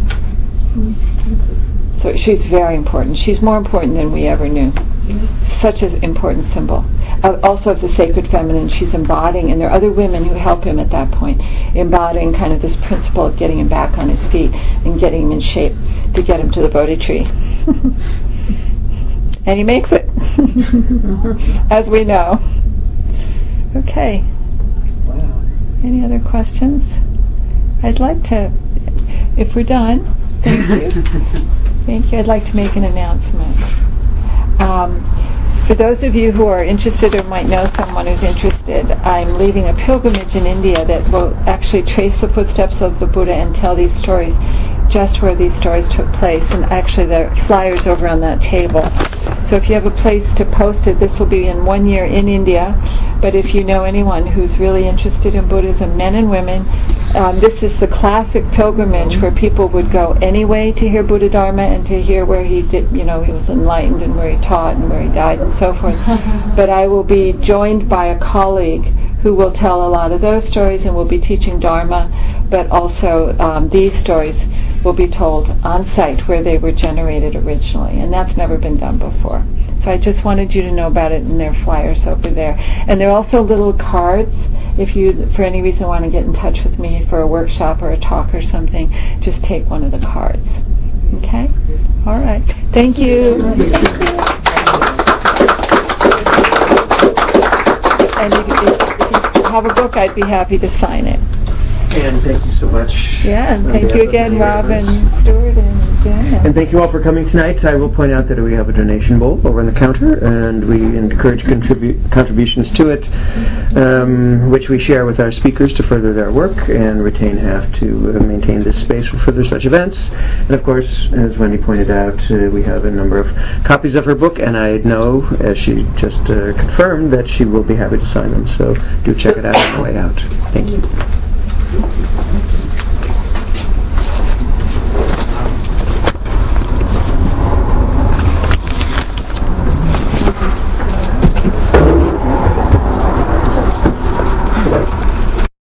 So she's very important. She's more important than we ever knew. Such an important symbol. Also of the sacred feminine, she's embodying, and there are other women who help him at that point, embodying kind of this principle of getting him back on his feet and getting him in shape to get him to the Bodhi tree. And he makes it, as we know. Okay. Wow. Any other questions? I'd like to, if we're done, thank you. Thank you. I'd like to make an announcement. For those of you who are interested or might know someone who's interested, I'm leading a pilgrimage in India that will actually trace the footsteps of the Buddha and tell these stories just where these stories took place. And actually the flyer's over on that table. So if you have a place to post it, this will be in 1 year in India. But if you know anyone who's really interested in Buddhism, men and women, this is the classic pilgrimage where people would go anyway to hear Buddha Dharma and to hear where he did, he was enlightened and where he taught and where he died and so forth. But I will be joined by a colleague who will tell a lot of those stories and will be teaching Dharma, but also these stories will be told on site where they were generated originally, and that's never been done before. So I just wanted you to know about it, and there are flyers over there. And there are also little cards. If you, for any reason, want to get in touch with me for a workshop or a talk or something, just take one of the cards. Okay? All right. Thank you. And if you have a book, I'd be happy to sign it. And thank you so much. Yeah, and thank you again, Rob and Stuart and Jen. And thank you all for coming tonight. I will point out that we have a donation bowl over on the counter, and we encourage contributions to it, which we share with our speakers to further their work and retain half to maintain this space for further such events. And of course, as Wendy pointed out, we have a number of copies of her book, and I know, as she just confirmed, that she will be happy to sign them. So do check it out on the way out. Thank you.